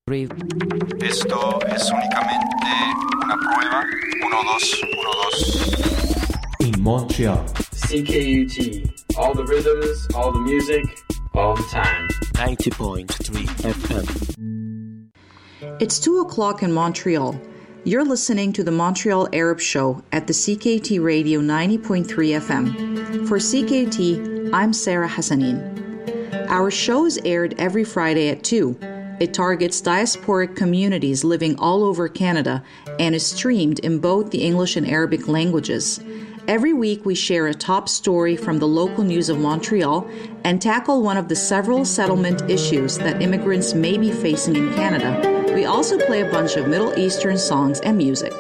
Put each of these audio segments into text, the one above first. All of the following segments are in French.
Esto es únicamente una prueba. 1, 2, 1, 2. In Montreal. CKUT. All the rhythms, all the music, all the time. 90.3 FM. It's 2 o'clock in Montreal. You're listening to the Montreal Arab Show at the CKUT Radio 90.3 FM. For CKUT, I'm Sarah Hassanin. Our show is aired every Friday at 2. It targets diasporic communities living all over Canada and is streamed in both the English and Arabic languages. Every week we share a top story from the local news of Montreal and tackle one of the several settlement issues that immigrants may be facing in Canada. We also play a bunch of Middle Eastern songs and music.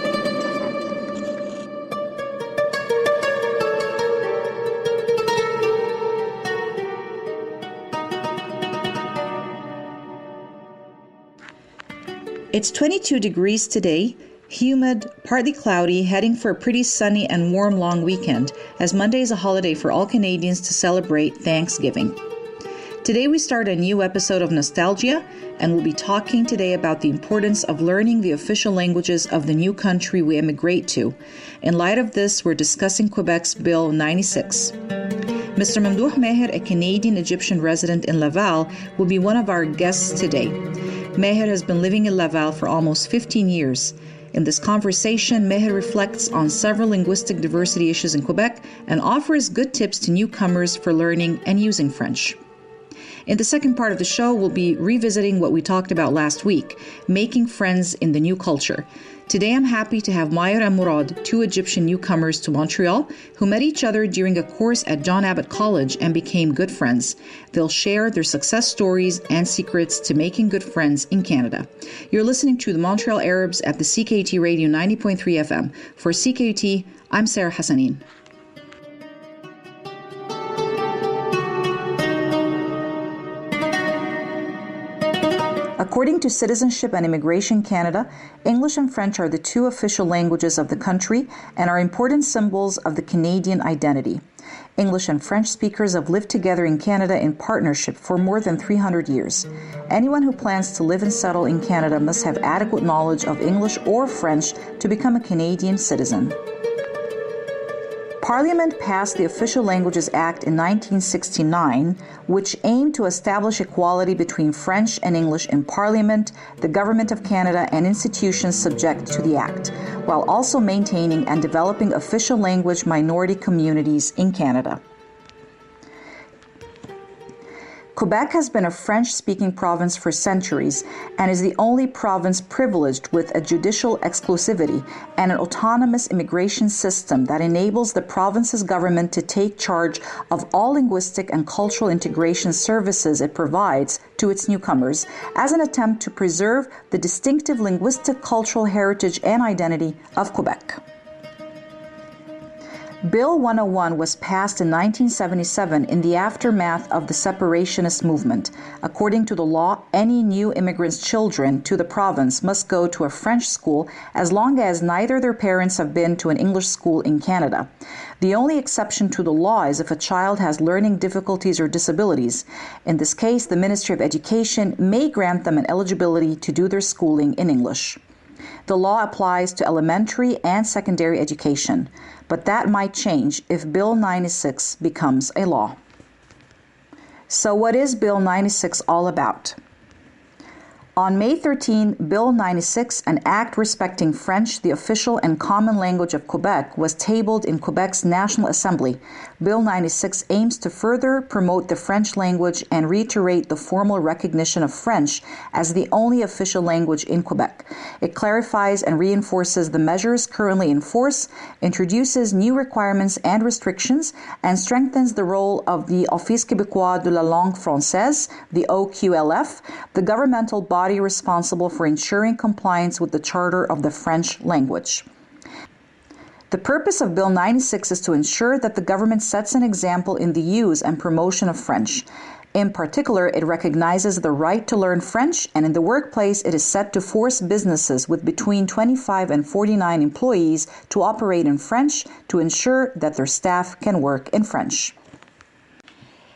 It's 22 degrees today, humid, partly cloudy, heading for a pretty sunny and warm long weekend, as Monday is a holiday for all Canadians to celebrate Thanksgiving. Today we start a new episode of Nostalgia, and we'll be talking today about the importance of learning the official languages of the new country we emigrate to. In light of this, we're discussing Quebec's Bill 96. Mr. Mamdouh Meher, a Canadian-Egyptian resident in Laval, will be one of our guests today. Meher has been living in Laval for almost 15 years. In this conversation, Meher reflects on several linguistic diversity issues in Quebec and offers good tips to newcomers for learning and using French. In the second part of the show, we'll be revisiting what we talked about last week, making friends in the new culture. Today, I'm happy to have Mayer and Murad, two Egyptian newcomers to Montreal, who met each other during a course at John Abbott College and became good friends. They'll share their success stories and secrets to making good friends in Canada. You're listening to the Montreal Arabs at the CKUT Radio 90.3 FM. For CKUT, I'm Sarah Hassanin. According to Citizenship and Immigration Canada, English and French are the two official languages of the country and are important symbols of the Canadian identity. English and French speakers have lived together in Canada in partnership for more than 300 years. Anyone who plans to live and settle in Canada must have adequate knowledge of English or French to become a Canadian citizen. Parliament passed the Official Languages Act in 1969, which aimed to establish equality between French and English in Parliament, the Government of Canada, and institutions subject to the Act, while also maintaining and developing official language minority communities in Canada. Quebec has been a French-speaking province for centuries and is the only province privileged with a judicial exclusivity and an autonomous immigration system that enables the province's government to take charge of all linguistic and cultural integration services it provides to its newcomers as an attempt to preserve the distinctive linguistic, cultural heritage and identity of Quebec. Bill 101 was passed in 1977 in the aftermath of the separationist movement. According to the law, any new immigrants' children to the province must go to a French school as long as neither their parents have been to an English school in Canada. The only exception to the law is if a child has learning difficulties or disabilities. In this case, the Ministry of Education may grant them an eligibility to do their schooling in English. The law applies to elementary and secondary education, but that might change if Bill 96 becomes a law. So what is Bill 96 all about? On May 13, Bill 96, an act respecting French, the official and common language of Quebec, was tabled in Quebec's National Assembly. Bill 96 aims to further promote the French language and reiterate the formal recognition of French as the only official language in Quebec. It clarifies and reinforces the measures currently in force, introduces new requirements and restrictions, and strengthens the role of the Office Québécois de la Langue Française, the OQLF, the governmental body responsible for ensuring compliance with the Charter of the French language. The purpose of Bill 96 is to ensure that the government sets an example in the use and promotion of French. In particular, it recognizes the right to learn French, and in the workplace, it is set to force businesses with between 25 and 49 employees to operate in French to ensure that their staff can work in French.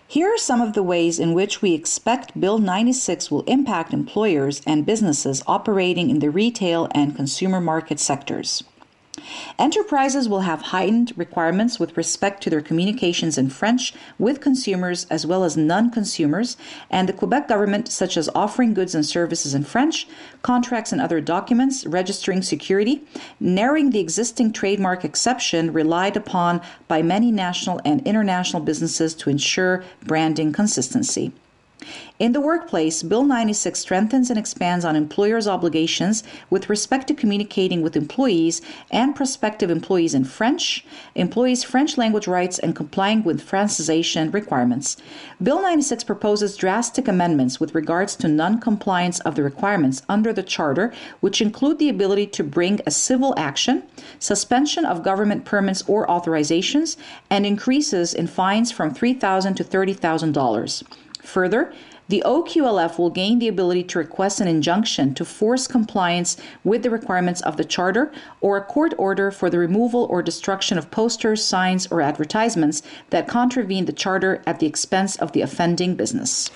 Here are some of the ways in which we expect Bill 96 will impact employers and businesses operating in the retail and consumer market sectors. Enterprises will have heightened requirements with respect to their communications in French with consumers as well as non-consumers, and the Quebec government, such as offering goods and services in French, contracts and other documents, registering security, narrowing the existing trademark exception relied upon by many national and international businesses to ensure branding consistency. In the workplace, Bill 96 strengthens and expands on employers' obligations with respect to communicating with employees and prospective employees in French, employees' French language rights, and complying with Francization requirements. Bill 96 proposes drastic amendments with regards to non-compliance of the requirements under the Charter, which include the ability to bring a civil action, suspension of government permits or authorizations, and increases in fines from $3,000 to $30,000. Further, the OQLF will gain the ability to request an injunction to force compliance with the requirements of the Charter or a court order for the removal or destruction of posters, signs, or advertisements that contravene the Charter at the expense of the offending business.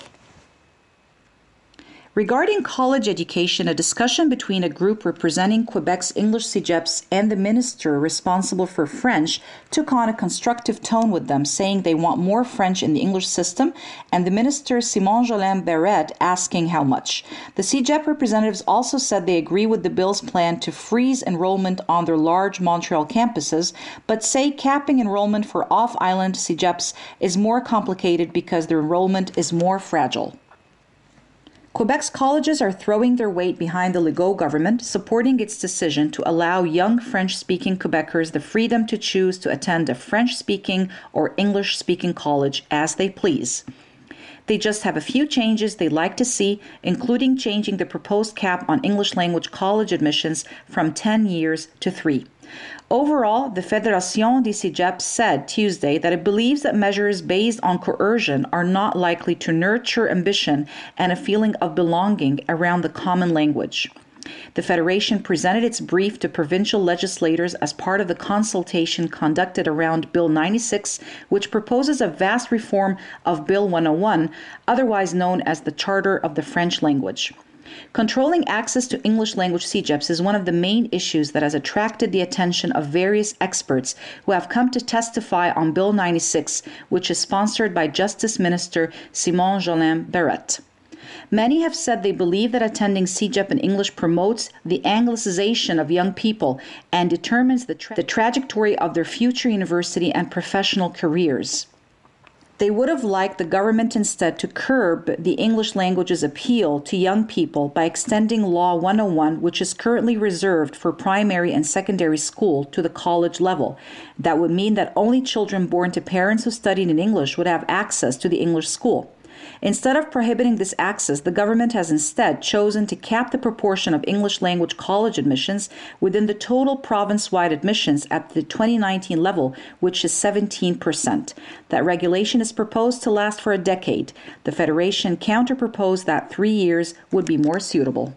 Regarding college education, a discussion between a group representing Quebec's English CEGEPs and the minister responsible for French took on a constructive tone with them, saying they want more French in the English system, and the minister Simon Jolin Barrette asking how much. The CEGEP representatives also said they agree with the bill's plan to freeze enrollment on their large Montreal campuses, but say capping enrollment for off-island CEGEPs is more complicated because their enrollment is more fragile. Quebec's colleges are throwing their weight behind the Legault government, supporting its decision to allow young French-speaking Quebecers the freedom to choose to attend a French-speaking or English-speaking college as they please. They just have a few changes they'd like to see, including changing the proposed cap on English language college admissions from 10 years to 3. Overall, the Fédération des CEGEPs said Tuesday that it believes that measures based on coercion are not likely to nurture ambition and a feeling of belonging around the common language. The Federation presented its brief to provincial legislators as part of the consultation conducted around Bill 96, which proposes a vast reform of Bill 101, otherwise known as the Charter of the French Language. Controlling access to English language CEGEPs is one of the main issues that has attracted the attention of various experts who have come to testify on Bill 96, which is sponsored by Justice Minister Simon Jolin Barrette. Many have said they believe that attending CEGEP in English promotes the anglicization of young people and determines the trajectory of their future university and professional careers. They would have liked the government instead to curb the English language's appeal to young people by extending Law 101, which is currently reserved for primary and secondary school, to the college level. That would mean that only children born to parents who studied in English would have access to the English school. Instead of prohibiting this access, the government has instead chosen to cap the proportion of English language college admissions within the total province-wide admissions at the 2019 level, which is 17%. That regulation is proposed to last for a decade. The Federation counter-proposed that 3 years would be more suitable.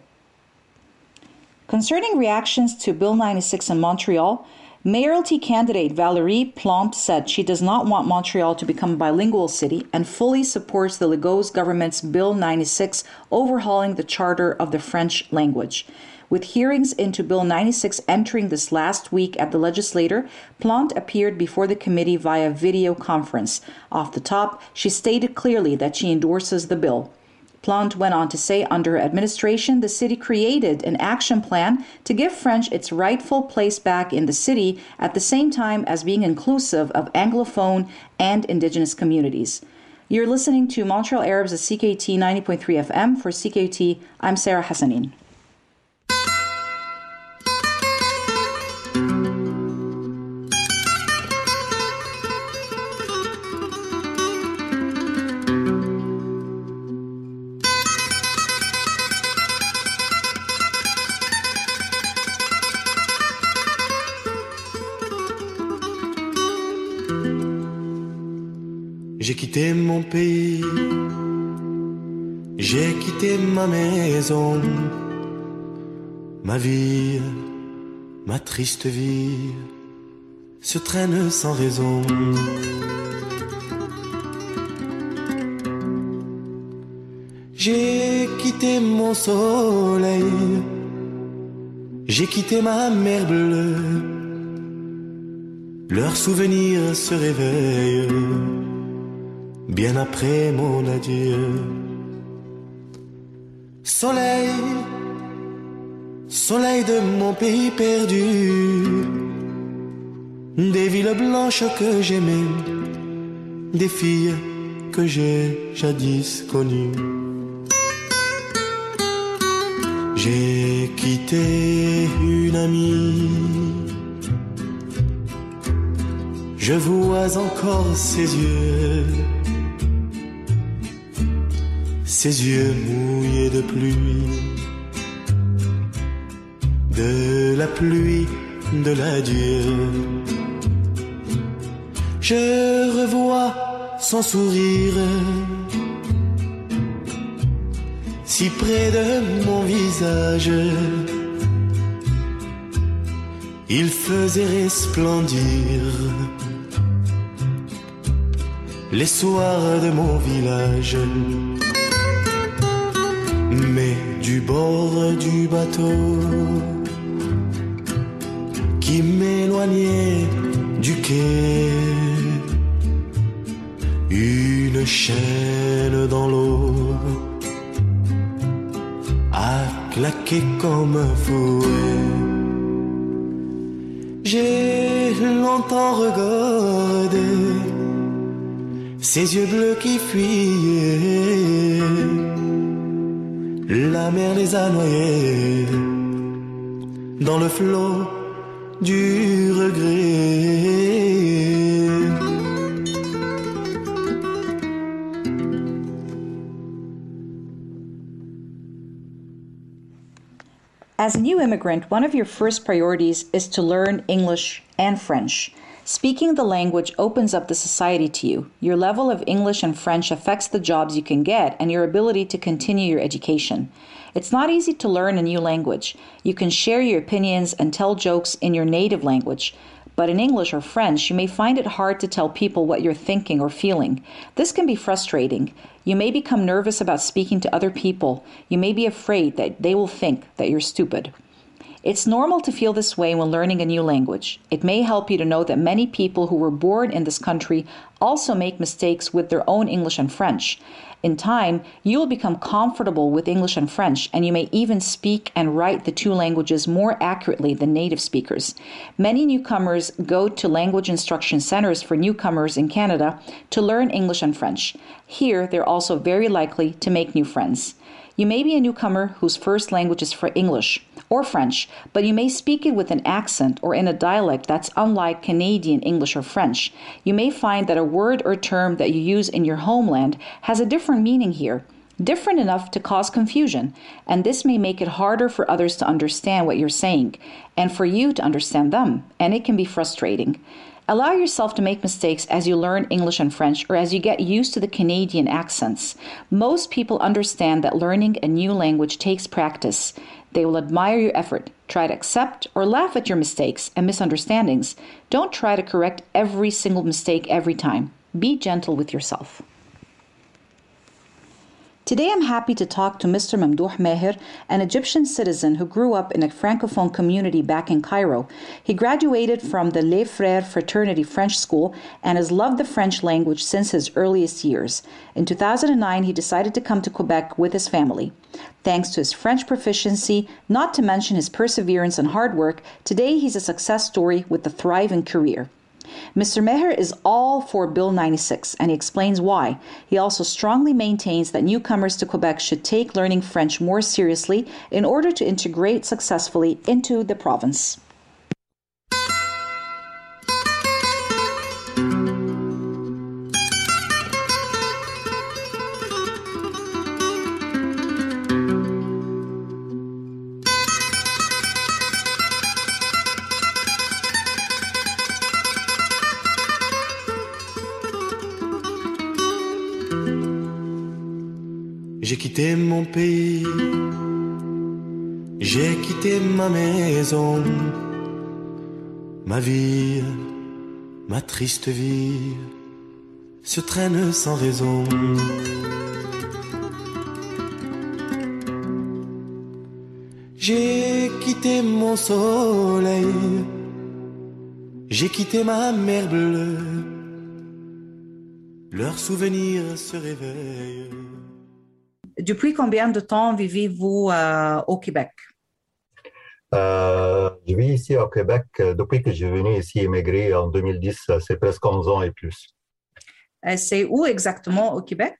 Concerning reactions to Bill 96 in Montreal, Mayoralty candidate Valérie Plante said she does not want Montreal to become a bilingual city and fully supports the Legault government's Bill 96 overhauling the Charter of the French language. With hearings into Bill 96 entering this last week at the legislature, Plante appeared before the committee via video conference. Off the top, she stated clearly that she endorses the bill. Plante went on to say under her administration, the city created an action plan to give French its rightful place back in the city at the same time as being inclusive of Anglophone and Indigenous communities. You're listening to Montreal Arabs at CKUT 90.3 FM. For CKUT, I'm Sarah Hassanin. J'ai quitté mon pays, j'ai quitté ma maison, ma vie, ma triste vie se traîne sans raison. J'ai quitté mon soleil, j'ai quitté ma mer bleue. Leurs souvenirs se réveillent bien après mon adieu. Soleil, soleil de mon pays perdu, des villes blanches que j'aimais, des filles que j'ai jadis connues. J'ai quitté une amie, je vois encore ses yeux mouillés de pluie, de la pluie de l'adieu. Je revois son sourire si près de mon visage, il faisait resplendir les soirs de mon village. Mais du bord du bateau qui m'éloignait du quai, une chaîne dans l'eau a claqué comme un fouet. J'ai longtemps regardé ses yeux bleus qui fuyaient, la mer les a noyés dans le flot du regret. As a new immigrant, one of your first priorities is to learn English and French. Speaking the language opens up the society to you. Your level of English and French affects the jobs you can get and your ability to continue your education. It's not easy to learn a new language. You can share your opinions and tell jokes in your native language. But in English or French, you may find it hard to tell people what you're thinking or feeling. This can be frustrating. You may become nervous about speaking to other people. You may be afraid that they will think that you're stupid. It's normal to feel this way when learning a new language. It may help you to know that many people who were born in this country also make mistakes with their own English and French. In time, you will become comfortable with English and French, and you may even speak and write the two languages more accurately than native speakers. Many newcomers go to language instruction centers for newcomers in Canada to learn English and French. Here, they're also very likely to make new friends. You may be a newcomer whose first language is English or French, but you may speak it with an accent or in a dialect that's unlike Canadian English or French. You may find that a word or term that you use in your homeland has a different meaning here, different enough to cause confusion, and this may make it harder for others to understand what you're saying, and for you to understand them, and it can be frustrating. Allow yourself to make mistakes as you learn English and French or as you get used to the Canadian accents. Most people understand that learning a new language takes practice. They will admire your effort. Try to accept or laugh at your mistakes and misunderstandings. Don't try to correct every single mistake every time. Be gentle with yourself. Today I'm happy to talk to Mr. Mamdouh Maher, an Egyptian citizen who grew up in a Francophone community back in Cairo. He graduated from the Les Frères Fraternity French School and has loved the French language since his earliest years. In 2009, he decided to come to Quebec with his family. Thanks to his French proficiency, not to mention his perseverance and hard work, today he's a success story with a thriving career. Mr. Maher is all for Bill 96, and he explains why. He also strongly maintains that newcomers to Quebec should take learning French more seriously in order to integrate successfully into the province. J'ai quitté mon pays, j'ai quitté ma maison, ma vie, ma triste vie se traîne sans raison. J'ai quitté mon soleil, j'ai quitté ma mer bleue, leurs souvenirs se réveillent. Depuis combien de temps vivez-vous au Québec? Je vis ici au Québec depuis que je suis venu ici émigrer en 2010, c'est presque 11 ans et plus. C'est où exactement au Québec?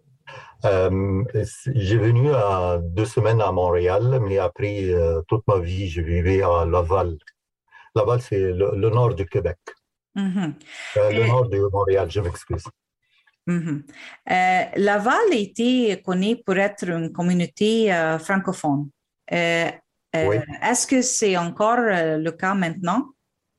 J'ai venu à 2 semaines à Montréal, mais après toute ma vie, je vivais à Laval. Laval, c'est le nord du Québec. Mhm. Le nord de Montréal, je m'excuse. Mhm. Laval était connu pour être une communauté francophone. Oui. Est-ce que c'est encore le cas maintenant?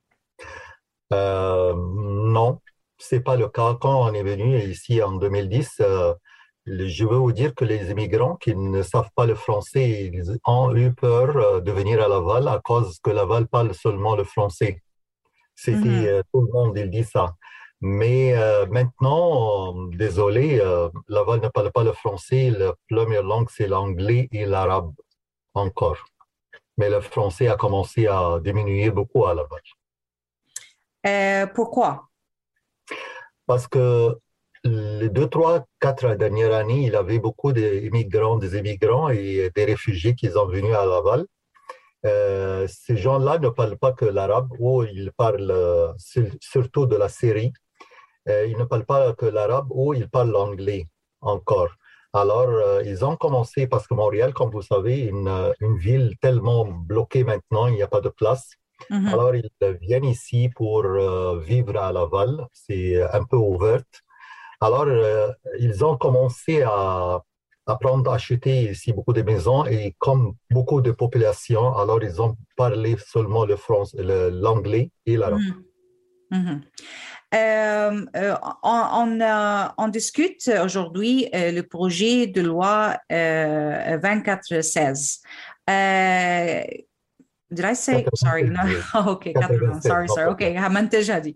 Non, c'est pas le cas. Quand on est venu ici en 2010, je veux vous dire que les immigrants qui ne savent pas le français, ils ont eu peur de venir à Laval à cause que Laval parle seulement le français. C'était tout le monde, il dit ça. Mais maintenant, désolé, Laval ne parle pas le français. La première langue, c'est l'anglais et l'arabe encore. Mais le français a commencé à diminuer beaucoup à Laval. Pourquoi? Parce que les 2, 3, 4 dernières années, il y avait beaucoup d'immigrants, des immigrants et des réfugiés qui sont venus à Laval. Ces gens-là ne parlent pas que l'arabe, ou ils parlent surtout de la Syrie. Ils ne parlent pas que l'arabe, ou ils parlent l'anglais encore. Alors, ils ont commencé, parce que Montréal, comme vous savez, une ville tellement bloquée maintenant, il n'y a pas de place. Alors, ils viennent ici pour vivre à Laval. C'est un peu ouvert. Alors, ils ont commencé à acheter ici beaucoup de maisons et comme beaucoup de populations, alors ils ont parlé seulement l'anglais et l'arabe. On discute aujourd'hui le projet de loi 2416. Did I say? Sorry, no. OK, 80. Sorry. OK, Haman déjà dit.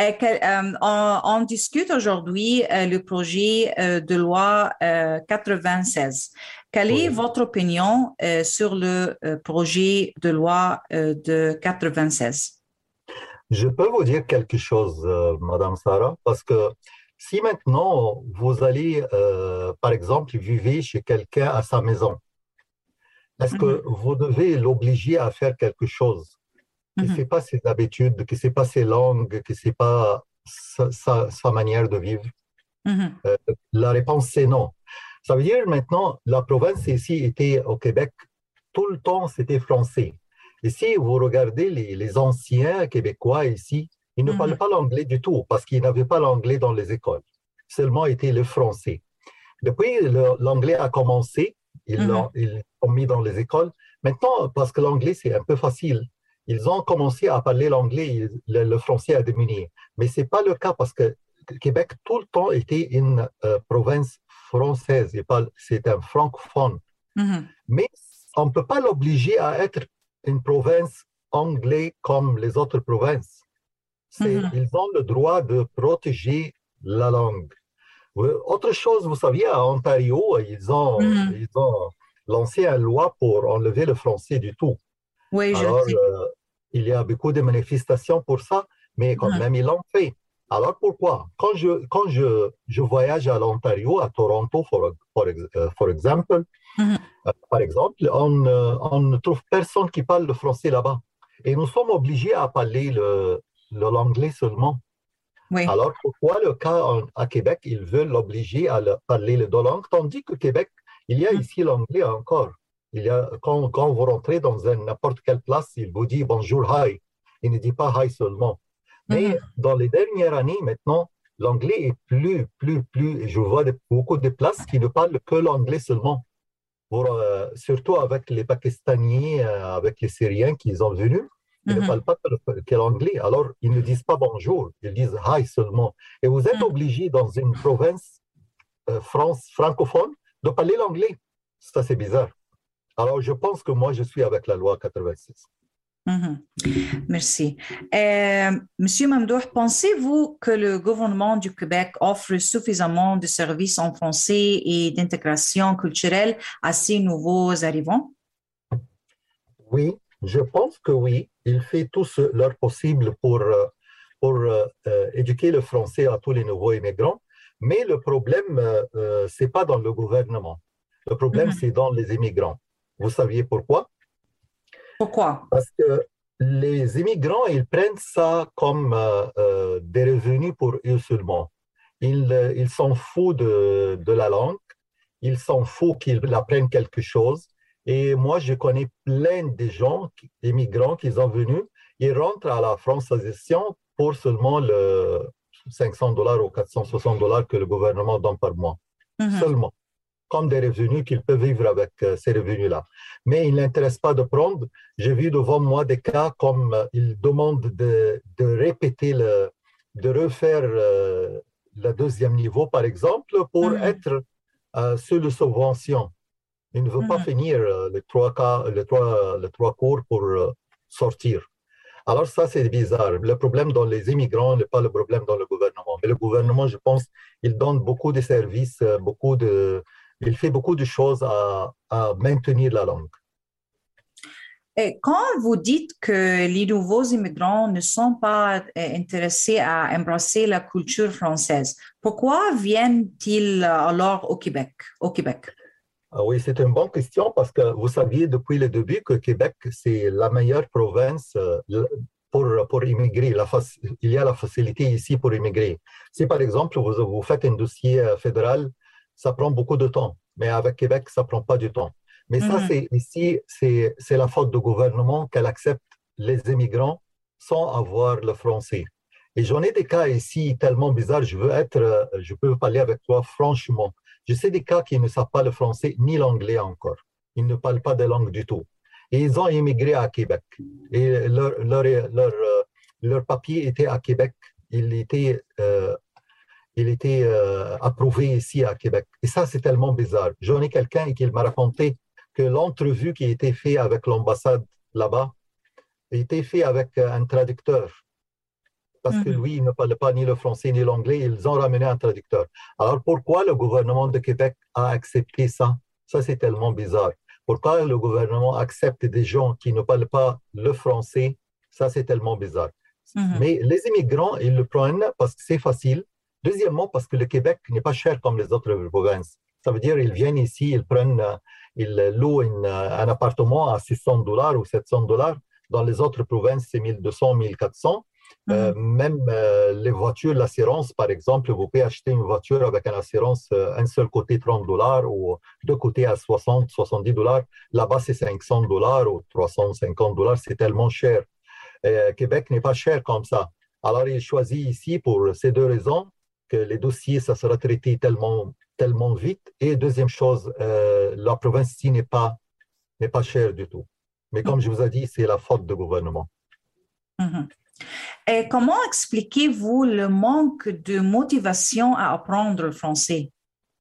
On discute aujourd'hui le projet de loi 96. Quelle est votre opinion sur le projet de loi de 96? Je peux vous dire quelque chose, Madame Sarah, parce que si maintenant vous allez, par exemple, vivre chez quelqu'un à sa maison, est-ce que vous devez l'obliger à faire quelque chose qui ne sait pas ses habitudes, qui ne sait pas ses langues, qui ne sait pas sa manière de vivre? La réponse, c'est non. Ça veut dire maintenant, la province ici était au Québec, tout le temps, c'était français. Et si vous regardez les anciens Québécois ici, ils ne parlent pas l'anglais du tout parce qu'ils n'avaient pas l'anglais dans les écoles. Seulement était le français. Depuis, l'anglais a commencé, ils l'ont mis dans les écoles. Maintenant, parce que l'anglais, c'est un peu facile, ils ont commencé à parler l'anglais, le français a diminué. Mais ce n'est pas le cas parce que Québec, tout le temps, était une province française. C'est un francophone. Mais on ne peut pas l'obliger à être une province anglaise comme les autres provinces. Ils ont le droit de protéger la langue. Autre chose, vous saviez, à Ontario, ils ont lancé une loi pour enlever le français du tout. Oui, alors, je sais. Il y a beaucoup de manifestations pour ça, mais quand même, ils l'ont fait. Alors, pourquoi? Quand je voyage à l'Ontario, à Toronto, for example, par exemple, on ne trouve personne qui parle le français là-bas. Et nous sommes obligés à parler l'anglais seulement. Oui. Alors, pourquoi le cas à Québec, ils veulent l'obliger à parler les deux langues, tandis que Québec, il y a ici l'anglais encore. Quand vous rentrez dans n'importe quelle place, il vous dit bonjour, hi. Il ne dit pas hi seulement. Mais dans les dernières années, maintenant, l'anglais est plus. Je vois beaucoup de places qui ne parlent que l'anglais seulement. Surtout avec les Pakistaniens, avec les Syriens qui sont venus, ils ne parlent pas que l'anglais. Alors, ils ne disent pas bonjour, ils disent hi seulement. Et vous êtes obligé dans une province francophone de parler l'anglais. Ça, c'est bizarre. Alors, je pense que moi, je suis avec la loi 86. Merci. Monsieur Mamdouh, pensez-vous que le gouvernement du Québec offre suffisamment de services en français et d'intégration culturelle à ces nouveaux arrivants? Oui, je pense que oui. Il fait tout leur possible pour éduquer le français à tous les nouveaux immigrants. Mais le problème, c'est pas dans le gouvernement. Le problème, Mhm. c'est dans les immigrants. Vous saviez pourquoi? Pourquoi? Parce que les immigrants, ils prennent ça comme des revenus pour eux seulement. Ils s'en foutent de la langue, ils s'en foutent qu'ils apprennent quelque chose. Et moi, je connais plein de gens, immigrants, qui sont venus, ils rentrent à la francisation pour seulement le 500 $ ou 460 $ que le gouvernement donne par mois. Mhm. Seulement comme des revenus qu'ils peuvent vivre avec ces revenus-là. Mais il n'intéresse pas de prendre. J'ai vu devant moi des cas comme ils demandent de répéter, de refaire le deuxième niveau, par exemple, pour Mhm. être sous le subvention. Il ne veut pas Mhm. finir les trois cours pour sortir. Alors ça, c'est bizarre. Le problème dans les immigrants n'est pas le problème dans le gouvernement. Mais le gouvernement, je pense, il donne beaucoup de services, il fait beaucoup de choses à maintenir la langue. Et quand vous dites que les nouveaux immigrants ne sont pas intéressés à embrasser la culture française, pourquoi viennent-ils alors au Québec? Ah oui, c'est une bonne question parce que vous saviez depuis le début que Québec, c'est la meilleure province pour immigrer. Il y a la facilité ici pour immigrer. Si par exemple vous faites un dossier fédéral, ça prend beaucoup de temps. Mais avec Québec, ça prend pas du temps. Mais ça, Mhm. c'est la faute du gouvernement qu'elle accepte les immigrants sans avoir le français. Et j'en ai des cas ici tellement bizarres. Je peux parler avec toi franchement. Je sais des cas qui ne savent pas le français ni l'anglais encore. Ils ne parlent pas de langue du tout. Et ils ont immigré à Québec. Et leur papier était à Québec. Il était, euh, il était approuvé ici à Québec. Et ça, c'est tellement bizarre. J'en ai quelqu'un qui m'a raconté que l'entrevue qui a été faite avec l'ambassade là-bas a été faite avec un traducteur parce que Mhm. lui, il ne parle pas ni le français ni l'anglais, ils ont ramené un traducteur. Alors pourquoi le gouvernement de Québec a accepté ça? Ça, c'est tellement bizarre. Pourquoi le gouvernement accepte des gens qui ne parlent pas le français? Ça, c'est tellement bizarre. Mhm. Mais les immigrants, ils le prennent parce que c'est facile. Deuxièmement, parce que le Québec n'est pas cher comme les autres provinces. Ça veut dire qu'ils viennent ici, ils louent un appartement à 600 $ ou 700 $. Dans les autres provinces, c'est 1200, 1400. Mhm. Même les voitures, l'assurance, par exemple, vous pouvez acheter une voiture avec une assurance, un seul côté 30 $ ou deux côtés à 60, 70 $. Là-bas, c'est 500 $ ou 350 $. C'est tellement cher. Québec n'est pas cher comme ça. Alors, il choisit ici pour ces deux raisons que les dossiers, ça sera traité tellement vite. Et deuxième chose, la province ici n'est pas chère du tout. Mais comme je vous ai dit, c'est la faute du gouvernement. Mhm. Et comment expliquez-vous le manque de motivation à apprendre le français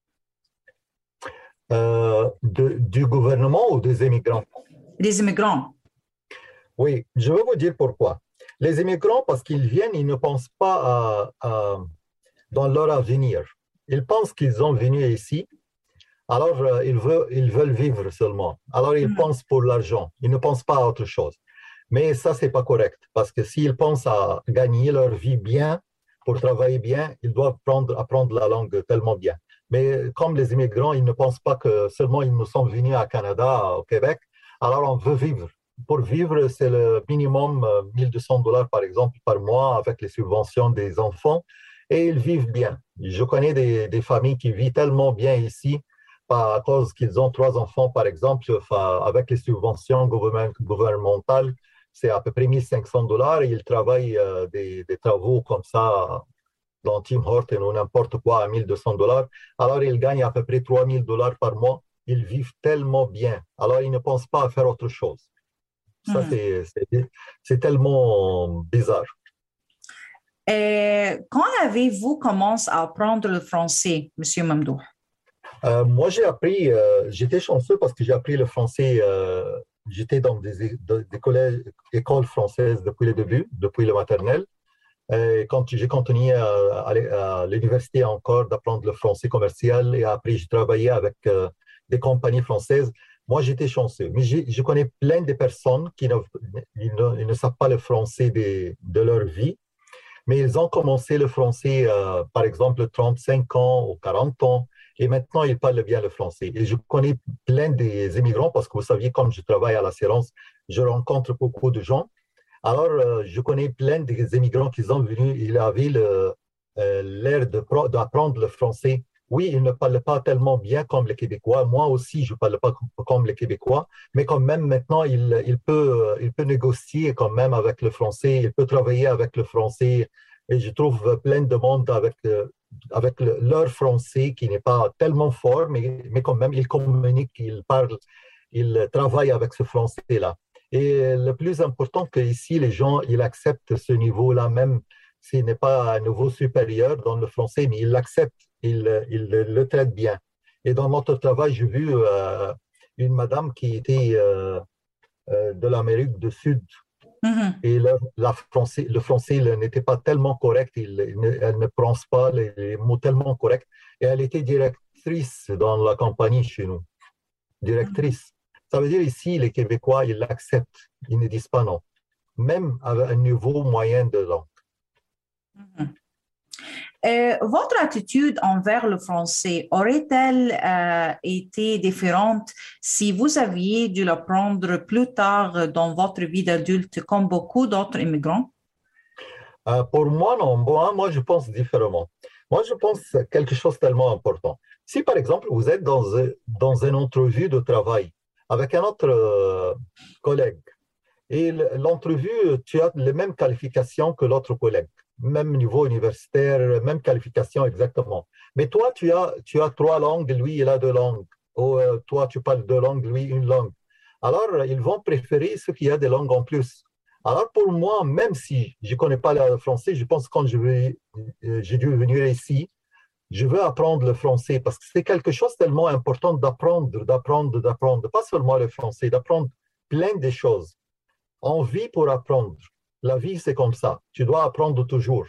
Du gouvernement ou des immigrants? des immigrants? Oui, je vais vous dire pourquoi. Les immigrants, parce qu'ils viennent, ils ne pensent pas dans leur avenir. Ils pensent qu'ils ont venu ici, alors ils veulent vivre seulement. Alors ils Mhm. pensent pour l'argent, ils ne pensent pas à autre chose. Mais ça, c'est pas correct, parce que s'ils pensent à gagner leur vie bien, pour travailler bien, ils doivent apprendre la langue tellement bien. Mais comme les immigrants, ils ne pensent pas que seulement ils nous sont venus à Canada, au Québec, alors on veut vivre. Pour vivre, c'est le minimum 1200 $ par exemple par mois avec les subventions des enfants et ils vivent bien. Je connais des familles qui vivent tellement bien ici à cause qu'ils ont trois enfants par exemple, avec les subventions gouvernementales, c'est à peu près 1500 $ et ils travaillent des travaux comme ça dans Tim Hortons ou n'importe quoi à 1200 $. Alors ils gagnent à peu près 3000 $ par mois. Ils vivent tellement bien. Alors ils ne pensent pas à faire autre chose. Ça, Mhm. c'est tellement bizarre. Et quand avez-vous commencé à apprendre le français, Monsieur Mamdouh? Moi, j'étais chanceux parce que j'ai appris le français. J'étais dans des collèges, écoles françaises depuis le début, depuis le maternel. Et quand j'ai continué à l'université encore d'apprendre le français commercial et après j'ai travaillé avec des compagnies françaises. Moi, j'étais chanceux. Mais je connais plein de personnes qui ils ne savent pas le français de leur vie, mais ils ont commencé le français, par exemple, 35 ans ou 40 ans, et maintenant ils parlent bien le français. Et je connais plein des immigrants, parce que vous saviez, comme je travaille à l'assurance, je rencontre beaucoup de gens. Alors, je connais plein des immigrants qui sont venus, ils avaient l'air d'apprendre le français. Oui, ils ne parlent pas tellement bien comme les Québécois. Moi aussi, je ne parle pas comme les Québécois, mais quand même, maintenant, il peut négocier quand même avec le français, il peut travailler avec le français. Et je trouve plein de monde avec leur français qui n'est pas tellement fort, mais quand même, ils communiquent, ils parlent, ils travaillent avec ce français-là. Et le plus important que ici, les gens, ils acceptent ce niveau-là, même s'il n'est pas un niveau supérieur dans le français, mais ils l'acceptent, ils le traitent bien. Et dans notre travail, j'ai vu une madame qui était de l'Amérique du Sud. Mhm. Et le français n'était pas tellement correct, elle ne prononce pas les mots tellement corrects. Et elle était directrice dans la compagnie chez nous. Directrice. Ça veut dire ici, les Québécois, ils l'acceptent, ils ne disent pas non, même à un niveau moyen de langue. Mhm. Votre attitude envers le français aurait-elle été différente si vous aviez dû l'apprendre plus tard dans votre vie d'adulte comme beaucoup d'autres immigrants? Pour moi, non. Moi, je pense différemment. Moi, je pense quelque chose de tellement important. Si, par exemple, vous êtes dans une entrevue de travail avec un autre collègue, et l'entrevue, tu as les mêmes qualifications que l'autre collègue, même niveau universitaire, même qualification exactement. Mais toi, tu as trois langues, lui, il a deux langues. Ou toi, tu parles deux langues, lui, une langue. Alors, ils vont préférer ceux qui ont des langues en plus. Alors, pour moi, même si je ne connais pas le français, je pense que quand j'ai dû venir ici, je veux apprendre le français parce que c'est quelque chose de tellement important d'apprendre. Pas seulement le français, d'apprendre plein de choses. On vit pour apprendre. La vie, c'est comme ça. Tu dois apprendre toujours.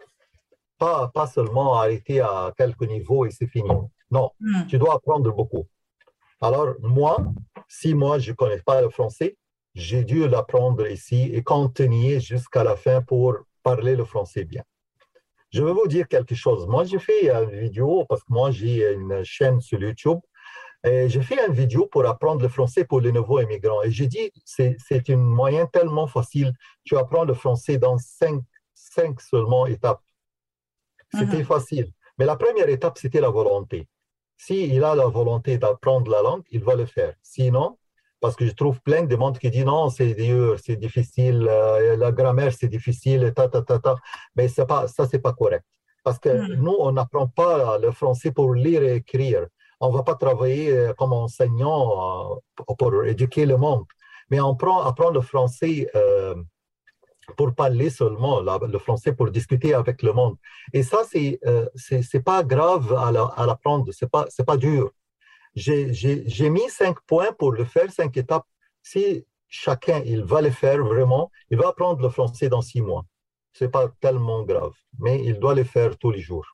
Pas seulement arrêter à quelques niveaux et c'est fini. Non, tu dois apprendre beaucoup. Alors, si je ne connais pas le français, j'ai dû l'apprendre ici et continuer jusqu'à la fin pour parler le français bien. Je vais vous dire quelque chose. Moi, j'ai fait une vidéo parce que moi, j'ai une chaîne sur YouTube. Et j'ai fait une vidéo pour apprendre le français pour les nouveaux immigrants. Et j'ai dit, c'est un moyen tellement facile. Tu apprends le français dans cinq seulement étapes. C'était facile. Mais la première étape, c'était la volonté. S'il a la volonté d'apprendre la langue, il va le faire. Sinon, parce que je trouve plein de monde qui dit non, c'est dur, c'est difficile, la grammaire, c'est difficile, Mais ça, c'est pas correct. Parce que nous, on n'apprend pas le français pour lire et écrire. On ne va pas travailler comme enseignant pour éduquer le monde. Mais on apprend le français pour parler seulement, le français pour discuter avec le monde. Et ça, c'est pas grave à l'apprendre, c'est pas dur. J'ai mis 5 points pour le faire, 5 étapes. Si chacun, il va le faire vraiment, il va apprendre le français dans 6 mois. C'est pas tellement grave, mais il doit le faire tous les jours.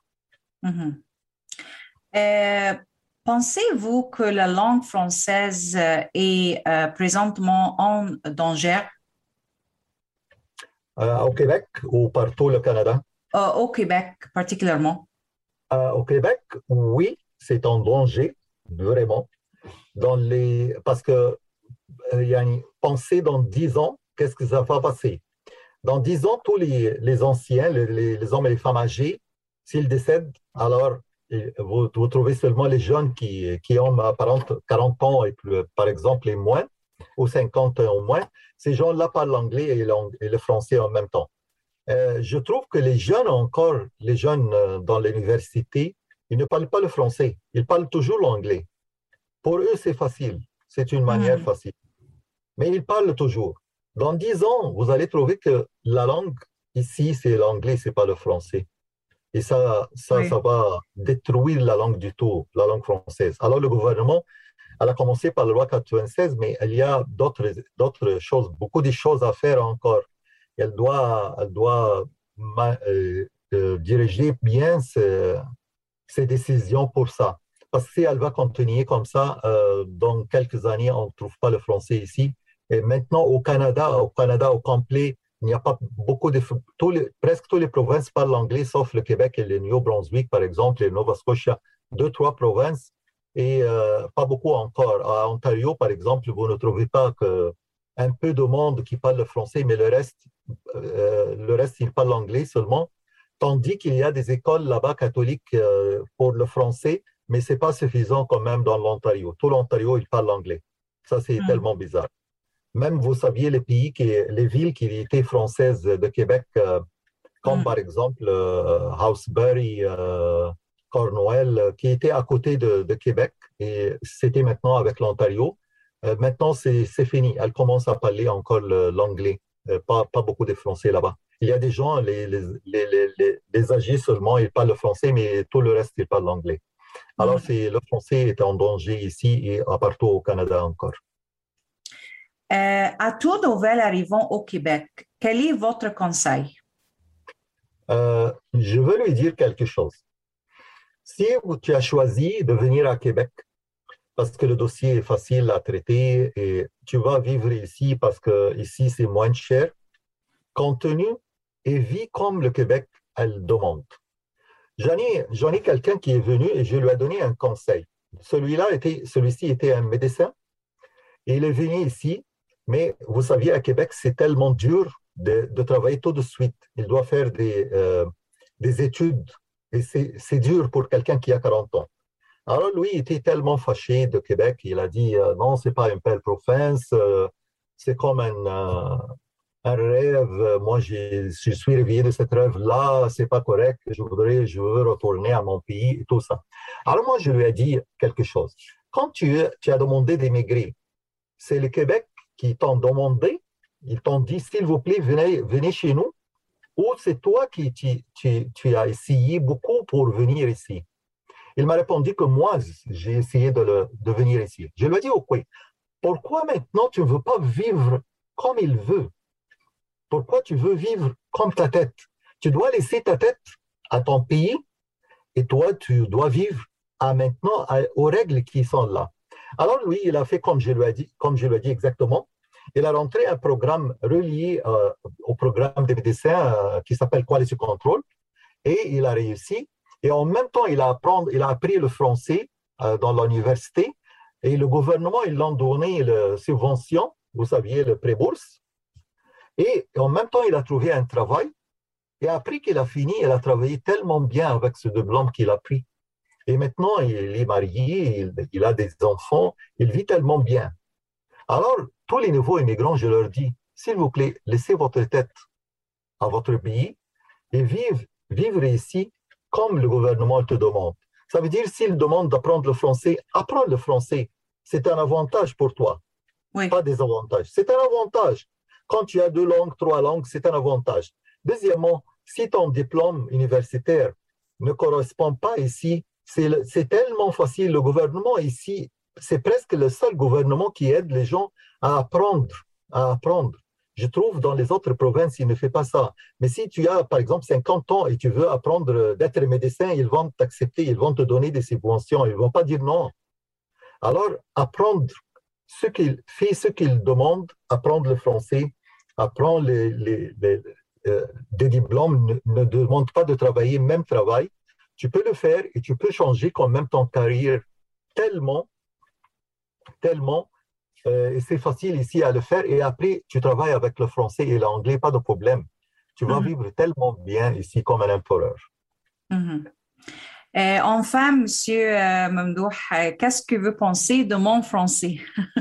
Pensez-vous que la langue française est présentement en danger? Au Québec ou partout au Canada? Au Québec particulièrement. Au Québec, oui, c'est en danger, vraiment. Parce que pensez dans 10 ans, qu'est-ce que ça va passer? Dans 10 ans, tous les anciens, les hommes et les femmes âgés, s'ils décèdent, alors vous trouvez seulement les jeunes qui ont 40 ans, et plus, par exemple, et moins, ou 50 ans au moins. Ces gens-là parlent l'anglais et le français en même temps. Je trouve que les jeunes dans l'université, ils ne parlent pas le français. Ils parlent toujours l'anglais. Pour eux, c'est facile. C'est une manière facile. Mais ils parlent toujours. Dans 10 ans, vous allez trouver que la langue ici, c'est l'anglais, c'est pas le français. Et ça va détruire la langue du tout, la langue française. Alors, le gouvernement, elle a commencé par la loi 96, mais il y a d'autres choses, beaucoup de choses à faire encore. Elle doit diriger bien ses décisions pour ça. Parce que si elle va continuer comme ça, dans quelques années, on ne trouve pas le français ici. Et maintenant, au Canada au complet, il n'y a pas beaucoup de... presque toutes les provinces parlent anglais, sauf le Québec et le New-Brunswick, par exemple, et Nova Scotia. Deux, trois provinces, et pas beaucoup encore. À Ontario, par exemple, vous ne trouvez pas que un peu de monde qui parle le français, mais le reste, ils parlent l'anglais seulement. Tandis qu'il y a des écoles là-bas catholiques pour le français, mais ce n'est pas suffisant quand même dans l'Ontario. Tout l'Ontario, il parle anglais. Ça, c'est tellement bizarre. Même, vous saviez, les villes qui étaient françaises de Québec, comme par exemple Housebury, Cornwall, qui étaient à côté de Québec, et c'était maintenant avec l'Ontario. Maintenant, c'est fini. Elles commencent à parler encore l'anglais. Pas beaucoup de français là-bas. Il y a des gens, les âgés seulement, ils parlent le français, mais tout le reste, ils parlent l'anglais. Alors, le français est en danger ici et partout au Canada encore. À tout nouvel arrivant au Québec, quel est votre conseil? Je veux lui dire quelque chose. Si tu as choisi de venir à Québec, parce que le dossier est facile à traiter et tu vas vivre ici parce que ici c'est moins cher, continue et vis comme le Québec elle demande. J'en ai quelqu'un qui est venu et je lui ai donné un conseil. Celui-ci était un médecin et il est venu ici, mais vous saviez, à Québec, c'est tellement dur de travailler tout de suite. Il doit faire des études et c'est dur pour quelqu'un qui a 40 ans. Alors lui, il était tellement fâché de Québec, il a dit non, c'est pas une belle province, c'est comme un rêve. Moi, je suis réveillé de ce rêve-là, c'est pas correct, je veux retourner à mon pays et tout ça. Alors moi, je lui ai dit quelque chose. Quand tu as demandé d'émigrer, c'est le Québec qui t'ont demandé, ils t'ont dit, s'il vous plaît, venez chez nous, ou c'est toi qui tu as essayé beaucoup pour venir ici? Il m'a répondu que moi, j'ai essayé de venir ici. Je lui ai dit, ok, pourquoi maintenant tu ne veux pas vivre comme il veut? Pourquoi tu veux vivre comme ta tête? Tu dois laisser ta tête à ton pays et toi, tu dois vivre maintenant aux règles qui sont là. Alors lui, il a fait comme je lui ai dit exactement. Il a rentré un programme relié au programme des médecins qui s'appelle Quality Control et il a réussi. Et en même temps, il a appris le français dans l'université et le gouvernement, ils l'ont donné la subvention, vous saviez, le pré-bourse. Et en même temps, il a trouvé un travail. Et après qu'il a fini, il a travaillé tellement bien avec ce diplôme qu'il a pris. Et maintenant, il est marié, il a des enfants, il vit tellement bien. Alors, tous les nouveaux immigrants, je leur dis, s'il vous plaît, laissez votre tête à votre pays et vivre ici comme le gouvernement te demande. Ça veut dire, s'il demande d'apprendre le français, apprends le français. C'est un avantage pour toi, pas des avantages. C'est un avantage. Quand tu as 2 langues, 3 langues, c'est un avantage. Deuxièmement, si ton diplôme universitaire ne correspond pas ici, c'est tellement facile. Le gouvernement ici, c'est presque le seul gouvernement qui aide les gens à apprendre. Je trouve dans les autres provinces, ils ne font pas ça. Mais si tu as, par exemple, 50 ans et tu veux apprendre d'être médecin, ils vont t'accepter, ils vont te donner des subventions, ils ne vont pas dire non. Alors, apprendre ce qu'ils demandent, apprendre le français, apprendre des diplômes, ne demande pas de travailler le même travail. Tu peux le faire et tu peux changer quand même ton carrière tellement, et c'est facile ici à le faire. Et après, tu travailles avec le français et l'anglais, pas de problème. Tu vas vivre tellement bien ici comme un empereur. Enfin, Monsieur Mamdouh, qu'est-ce que vous pensez de mon français?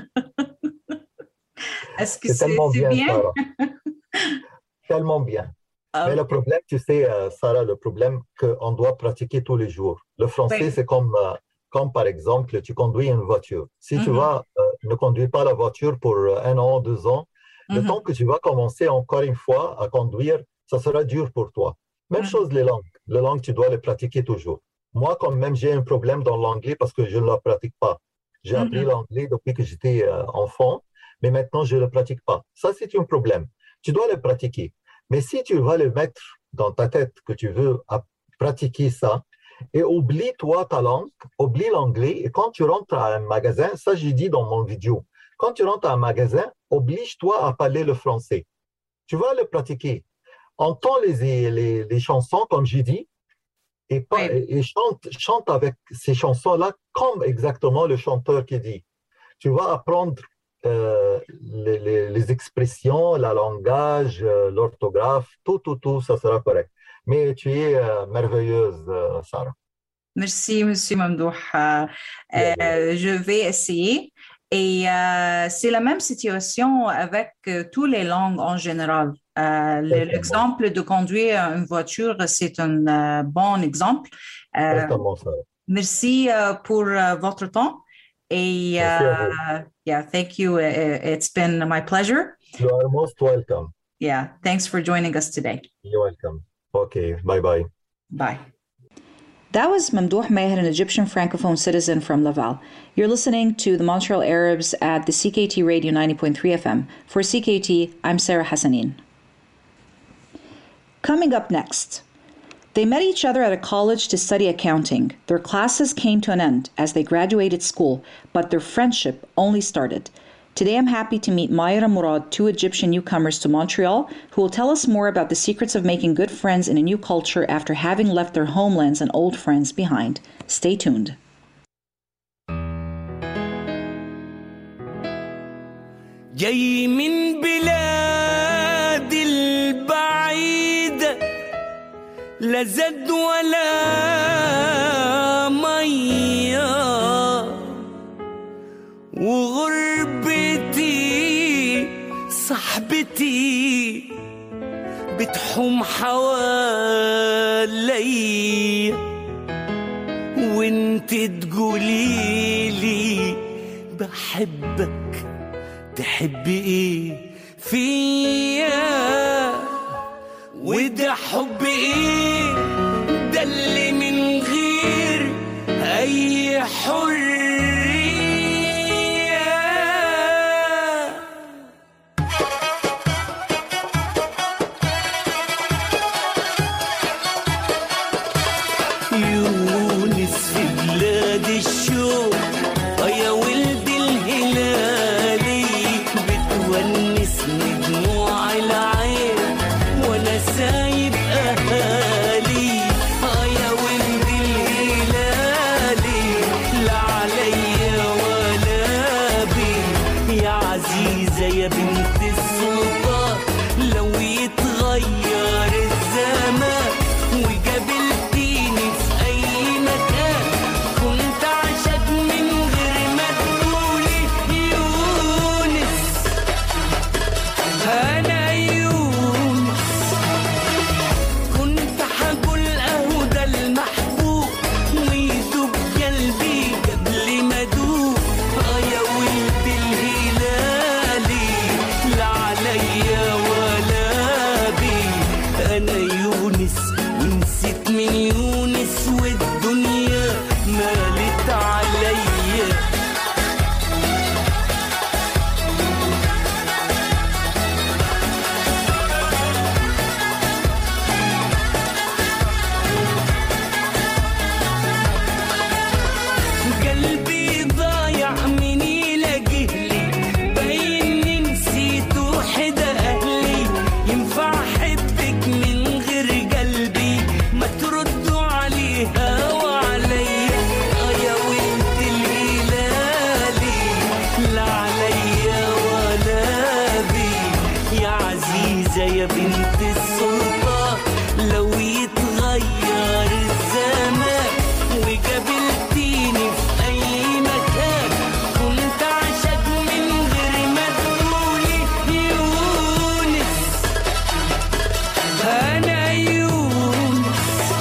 Est-ce que c'est bien? Sarah. Tellement bien. Mais le problème, tu sais, Sarah, le problème qu'on doit pratiquer tous les jours. Le français, c'est comme par exemple, tu conduis une voiture. Si tu ne conduis pas la voiture pour 1 an, 2 ans, le temps que tu vas commencer encore une fois à conduire, ça sera dur pour toi. Même chose les langues. Les langues, tu dois les pratiquer toujours. Moi, quand même, j'ai un problème dans l'anglais parce que je ne la pratique pas. J'ai appris l'anglais depuis que j'étais enfant, mais maintenant, je ne le pratique pas. Ça, c'est un problème. Tu dois le pratiquer. Mais si tu vas le mettre dans ta tête que tu veux pratiquer ça, Et oublie-toi ta langue, oublie l'anglais. Et quand tu rentres à un magasin, ça j'ai dit dans mon vidéo, quand tu rentres à un magasin, oblige-toi à parler le français. Tu vas le pratiquer. Entends les chansons, comme j'ai dit, et chante avec ces chansons-là comme exactement le chanteur qui dit. Tu vas apprendre les expressions, le langage, l'orthographe, tout, ça sera correct. Mais tu es merveilleuse, Sarah. Merci, Monsieur Mamdouh. Je vais essayer. Et c'est la même situation avec toutes les langues en général. L'exemple de conduire une voiture, c'est un bon exemple. Merci pour votre temps. Et yeah, thank you. It's been my pleasure. You are most welcome. Yeah, thanks for joining us today. You're welcome. Okay, bye-bye. Bye. That was Mamdouh Meher, an Egyptian Francophone citizen from Laval. You're listening to the Montreal Arabs at the CKT Radio 90.3 FM. For CKT, I'm Sarah Hassanin. Coming up next, they met each other at a college to study accounting. Their classes came to an end as they graduated school, but their friendship only started. Today I'm happy to meet Mayra Murad, two Egyptian newcomers to Montreal, who will tell us more about the secrets of making good friends in a new culture after having left their homelands and old friends behind. Stay tuned. جاي من بلاد البعيد لا زاد ولا مية وغربتي صاحبتي بتحوم حوالي وانت تقوليلي بحبك تحبي ايه فيا وده حب ايه ده اللي من غير اي حرية يونس في بلاد الشوق يا ولد الهلالي بتونسني دموع العين وانا سايب اهالي يا ولد الهلالي لا عليا ولا بي يا عزيزة يا بنت السلطان لو يتغير الزمان وقابلتيني في اي مكان كنت عاشق من غير ما تقولي يونس انا يونس كنت حقول اهو ده المحبوب ويدوب قلبي قبل ما ادوب يا ولد الهلالي لا عليا ولا بي انا يونس ونسيت من يونس والدنيا مالت عليا قلبي ضايع من يلاقيهلي باين نسيت وحدة أهلي ينفع أحبك من غير قلبي ما تردوا عليها وعليا يا ولد الهلالي لا عليا ولا بي يا عزيزة يا بنت السلطان لو يتغير الزمان وقابلتيني في أي مكان كنت عاشق من غير ما تقولي يونس أنا يونس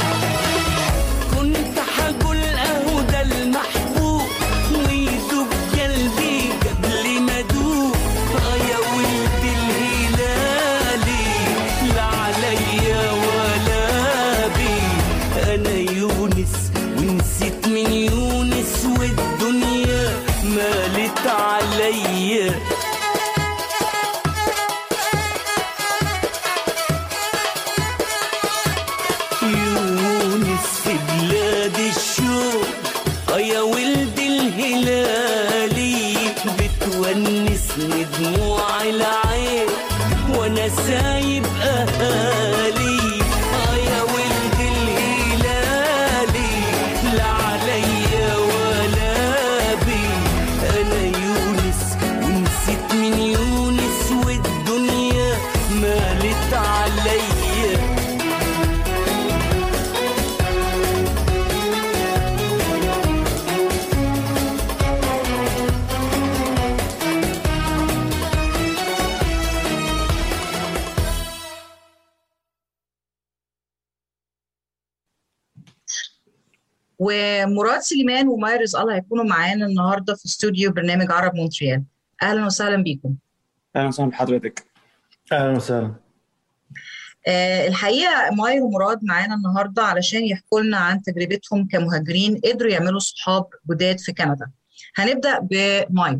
كنت حقول أهو ده المحبوب ويدوب قلبي قبل ما أدوب يا ولد الهلالي لا عليا ولا بي أنا يونس ونسيت من يونس والدنيا مالت عليا يونس في بلاد الهلالي بتونسني دموع العين وانا سايب اهالي. يا ولد الهلالي لا عليا ولا بي، انا يونس ونسيت من يونس والدنيا مالت عليا. ومراد سليمان وماير رزق الله هيكونوا معانا النهارده في استوديو برنامج عرب مونتريال. اهلا وسهلا بيكم. اهلا وسهلا بحضرتك. اهلا وسهلا. الحقيقه ماير ومراد معانا النهارده علشان يحكوا لنا عن تجربتهم كمهاجرين قدروا يعملوا صحاب جداد في كندا. هنبدا بماير.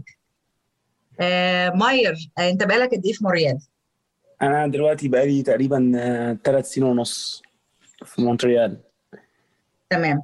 ماير، انت بقالك قد ايه في مونتريال؟ انا دلوقتي بقالي تقريبا 3 سنين ونص في مونتريال. تمام.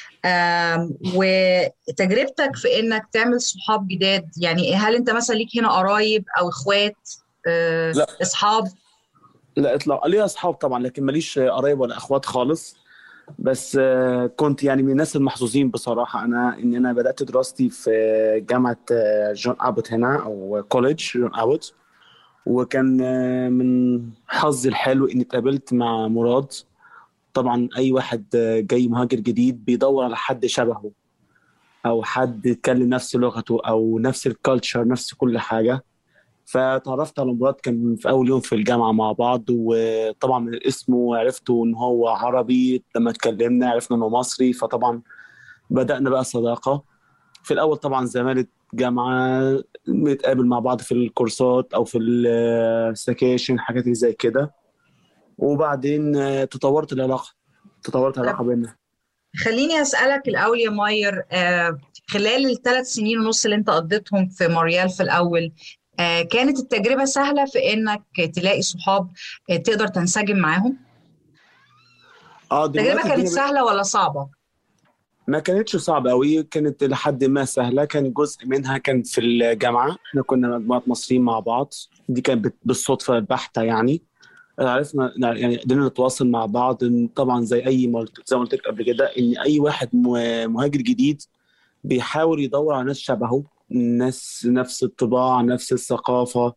وتجربتك في انك تعمل صحاب جداد، يعني هل انت مثلا ليك هنا قرايب او اخوات لا. اصحاب؟ لا اطلاقا، ليا اصحاب طبعا لكن ماليش قرايب ولا اخوات خالص. بس كنت يعني من الناس المحظوظين بصراحه، انا بدات دراستي في جامعه جون ابوت هنا او كوليدج جون ابوت، وكان من حظي الحلو اني اتقابلت مع مراد. طبعا اي واحد جاي مهاجر جديد بيدور على حد شبهه او حد يتكلم نفس لغته او نفس الكالتشر نفس كل حاجه. فتعرفت على مراد كان في اول يوم في الجامعه مع بعض، وطبعا من اسمه عرفته ان هو عربي، لما اتكلمنا عرفنا انه مصري، فطبعا بدأنا بقى صداقه. في الاول طبعا زمالة جامعه بنتقابل مع بعض في الكورسات او في السكاشن حاجات اللي زي كده، وبعدين تطورت العلاقه بيننا. خليني أسألك الأول يا ماير، خلال ال3 سنين ونص اللي انت قضيتهم في مونتريال في الأول، كانت التجربة سهلة في إنك تلاقي صحاب تقدر تنسجم معاهم؟ التجربة كانت سهلة ولا صعبة؟ ما كانتش صعبة قوي، كانت لحد ما سهلة. كان جزء منها كان في الجامعة، احنا كنا مجموعة مصريين مع بعض، دي كانت بالصدفة البحتة يعني. عرفنا يعني قدرنا نتواصل مع بعض. طبعا زي ما قلت لك قبل كده ان اي واحد مهاجر جديد بيحاول يدور على ناس شبهه، ناس نفس الطباع نفس الثقافة.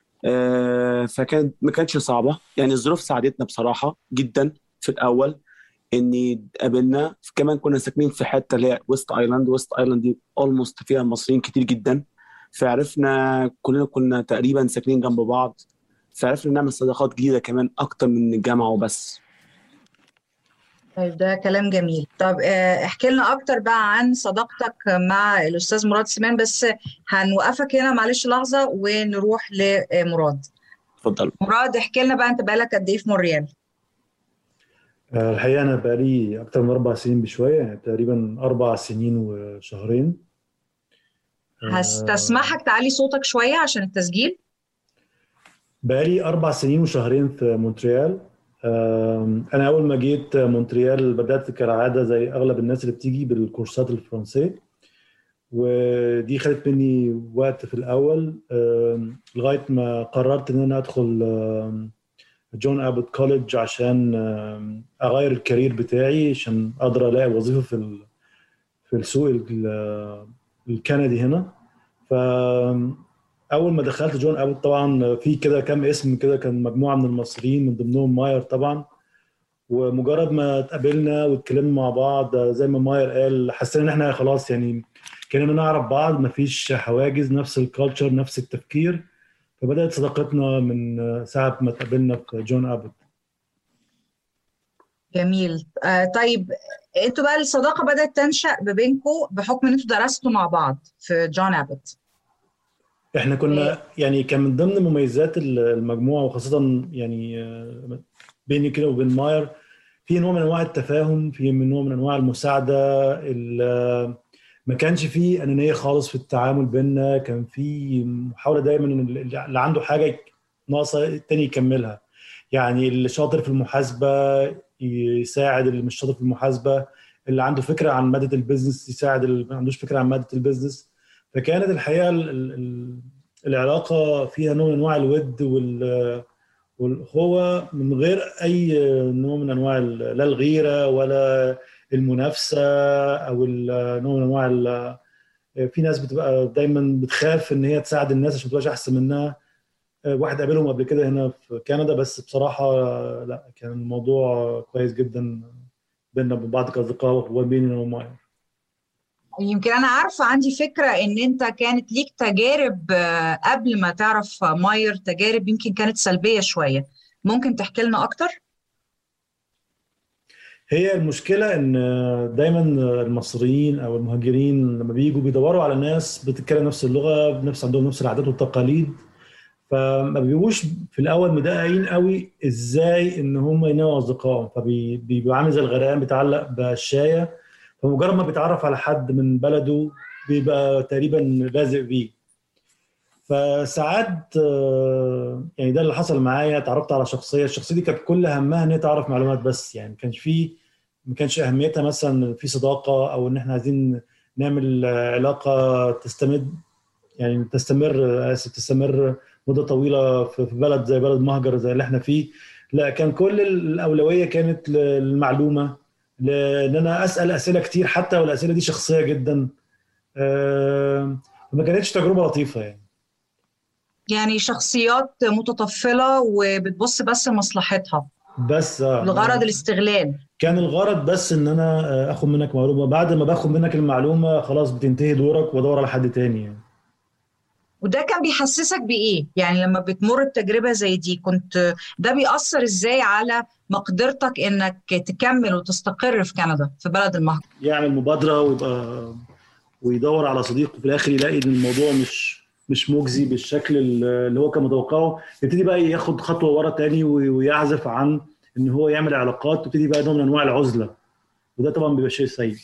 ما كانتش صعبة يعني، الظروف ساعدتنا بصراحة جدا في الأول إني قابلنا. كمان كنا ساكنين في حتة اللي هي ويست ايلاند دي اولموست فيها مصريين كتير جدا، فعرفنا كلنا كنا تقريبا ساكنين جنب بعض، فعرفنا نعمل صداقات جديدة كمان أكتر من الجامعة وبس. طيب ده كلام جميل. طب احكي لنا أكتر بقى عن صداقتك مع الأستاذ مراد سليمان، بس هنوقفك هنا معلش لحظة ونروح لمراد. اتفضل. مراد، احكي لنا بقى أنت بقالك قد إيه في مونتريال؟ الحقيقة أنا بقالي أكتر من 4 سنين بشوية، يعني تقريبا 4 سنين وشهرين. هستسمحك تعلي صوتك شوية عشان التسجيل. بقالي 4 سنين وشهرين في مونتريال. أنا أول ما جيت مونتريال بدأت كالعادة زي أغلب الناس اللي بتيجي بالكورسات الفرنسية، ودي خدت مني وقت في الأول لغاية ما قررت إن أنا أدخل جون أبوت كوليدج عشان أغير الكارير بتاعي، عشان أقدر ألاقي وظيفة في السوق الكندي هنا. فأول ما دخلت جون أبوت طبعا في كده كام اسم كده، كان مجموعة من المصريين من ضمنهم ماير طبعا، ومجرد ما اتقابلنا واتكلمنا مع بعض زي ما ماير قال حسينا ان احنا خلاص يعني كنا نعرف بعض، مفيش حواجز، نفس الكالتشر نفس التفكير. فبدأت صداقتنا من ساعة ما اتقابلنا في جون أبوت. جميل. طيب انتوا بقى الصداقة بدأت تنشأ بينكم بحكم ان انتوا درستوا مع بعض في جون أبوت. احنا كنا يعني كان من ضمن مميزات المجموعة، وخاصة يعني بيني كده وبين ماير، في نوع من انواع التفاهم، في نوع من انواع المساعدة. ما كانش فيه أنانية خالص في التعامل بيننا، كان في محاولة دايما ان اللي عنده حاجة ناقصة التاني يكملها. يعني اللي شاطر في المحاسبة يساعد اللي مش شاطر في المحاسبة، اللي عنده فكره عن ماده البيزنس يساعد اللي ما عندوش فكره عن ماده البيزنس. فكانت الحقيقه العلاقه فيها نوع من انواع الود والأخوة من غير أي نوع من أنواع لا الغيرة ولا المنافسة أو نوع من أنواع في ناس بتبقى دايما بتخاف إن هي تساعد الناس عشان تبقاش أحسن منها. واحد قابلهم قبل كده هنا في كندا، بس بصراحة لا، كان الموضوع كويس جدا بيننا وبين بعض كأصدقاء وبيني وماير. يمكن أنا عارفة، عندي فكرة إن أنت كانت ليك تجارب قبل ما تعرف ماير، تجارب يمكن كانت سلبية شوية، ممكن تحكي لنا أكتر؟ هي المشكلة إن دايما المصريين أو المهاجرين لما بيجوا بيدوروا على ناس بتتكلم نفس اللغة، عندهم نفس العادات والتقاليد، فما بيبقوش في الأول مدققين قوي إزاي إن هم ينوعوا أصدقائهم، فبيبقوا عامل زي الغرقان بيتعلق بالشاية، فمجرد ما بيتعرف على حد من بلده بيبقى تقريبا لازق بيه. فساعات يعني ده اللي حصل معايا، تعرفت على الشخصية دي كانت كل همها ان هي تعرف معلومات بس، يعني ما كانش اهميتها مثلا في صداقة او ان احنا عايزين نعمل علاقة تستمر مدة طويلة في بلد زي بلد مهجر زي اللي احنا فيه. لا، كان كل الأولوية كانت للمعلومة، لان انا اسال اسئله كتير حتى والاسئله دي شخصيه جدا. ما كانتش تجربه لطيفه يعني شخصيات متطفله وبتبص بس لمصلحتها، بس لغرض الاستغلال. كان الغرض بس ان انا اخد منك معلومه، بعد ما باخد منك المعلومه خلاص بتنتهي دورك وادور على حد تاني يعني. وده كان بيحسسك بايه يعني لما بتمر بتجربه زي دي؟ ده بيأثر ازاي على مقدرتك انك تكمل وتستقر في كندا في بلد المهجر؟ يعمل مبادره ويدور على صديق وفي الاخر يلاقي ان الموضوع مش مجزي بالشكل اللي هو كان متوقعه، يبتدي بقى ياخد خطوه ورا تاني ويعزف عن ان هو يعمل علاقات، ويبتدي بقى نوع من انواع العزله، وده طبعا بيبقى شيء سيء.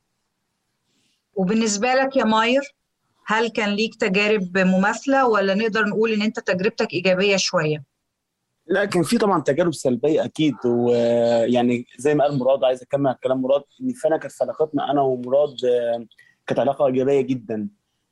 وبالنسبه لك يا ماير، هل كان ليك تجارب مماثله ولا نقدر نقول ان انت تجربتك ايجابيه شويه؟ لا، كان في طبعا تجارب سلبيه اكيد، ويعني زي ما قال مراد، عايز اكمل على كلام مراد، ان فعلا كانت علاقتنا انا ومراد كانت علاقه ايجابيه جدا.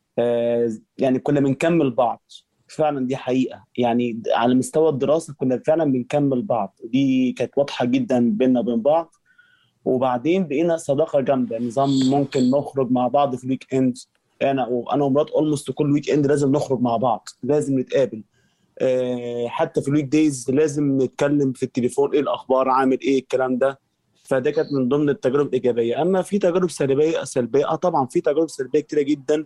يعني كنا بنكمل بعض فعلا، دي حقيقه. يعني على مستوى الدراسه كنا فعلا بنكمل بعض، دي كانت واضحه جدا بيننا وبين بعض. وبعدين بقينا صداقه جامده، نظام ممكن نخرج مع بعض في الويك اند. انا ومراد اولموست كل ويك اند لازم نخرج مع بعض، لازم نتقابل. حتى في الويك دايز لازم نتكلم في التليفون، ايه الاخبار، عامل ايه، الكلام ده. فده كانت من ضمن التجارب الايجابيه. اما في تجارب سلبيه طبعا في تجارب سلبيه كتيره جدا.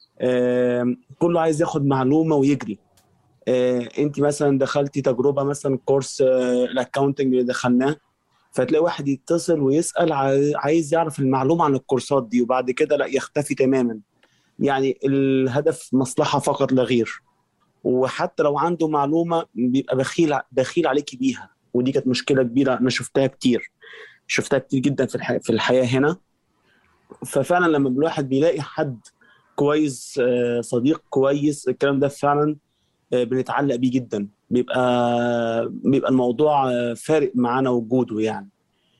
كله عايز ياخد معلومه ويجري. انت مثلا دخلتي تجربه مثلا كورس الاكاونتنج اللي دخلناه، فتلاقي واحد يتصل ويسال عايز يعرف المعلومه عن الكورسات دي، وبعد كده لا، يختفي تماما. يعني الهدف مصلحه فقط لا غير. وحتى لو عنده معلومه بيبقى بخيل عليكي بيها، ودي كانت مشكله كبيره انا شفتها كتير جدا في الحياه هنا. ففعلا لما الواحد بيلاقي حد كويس، صديق كويس، الكلام ده فعلا بنتعلق بيه جدا، بيبقى الموضوع فارق معانا وجوده يعني.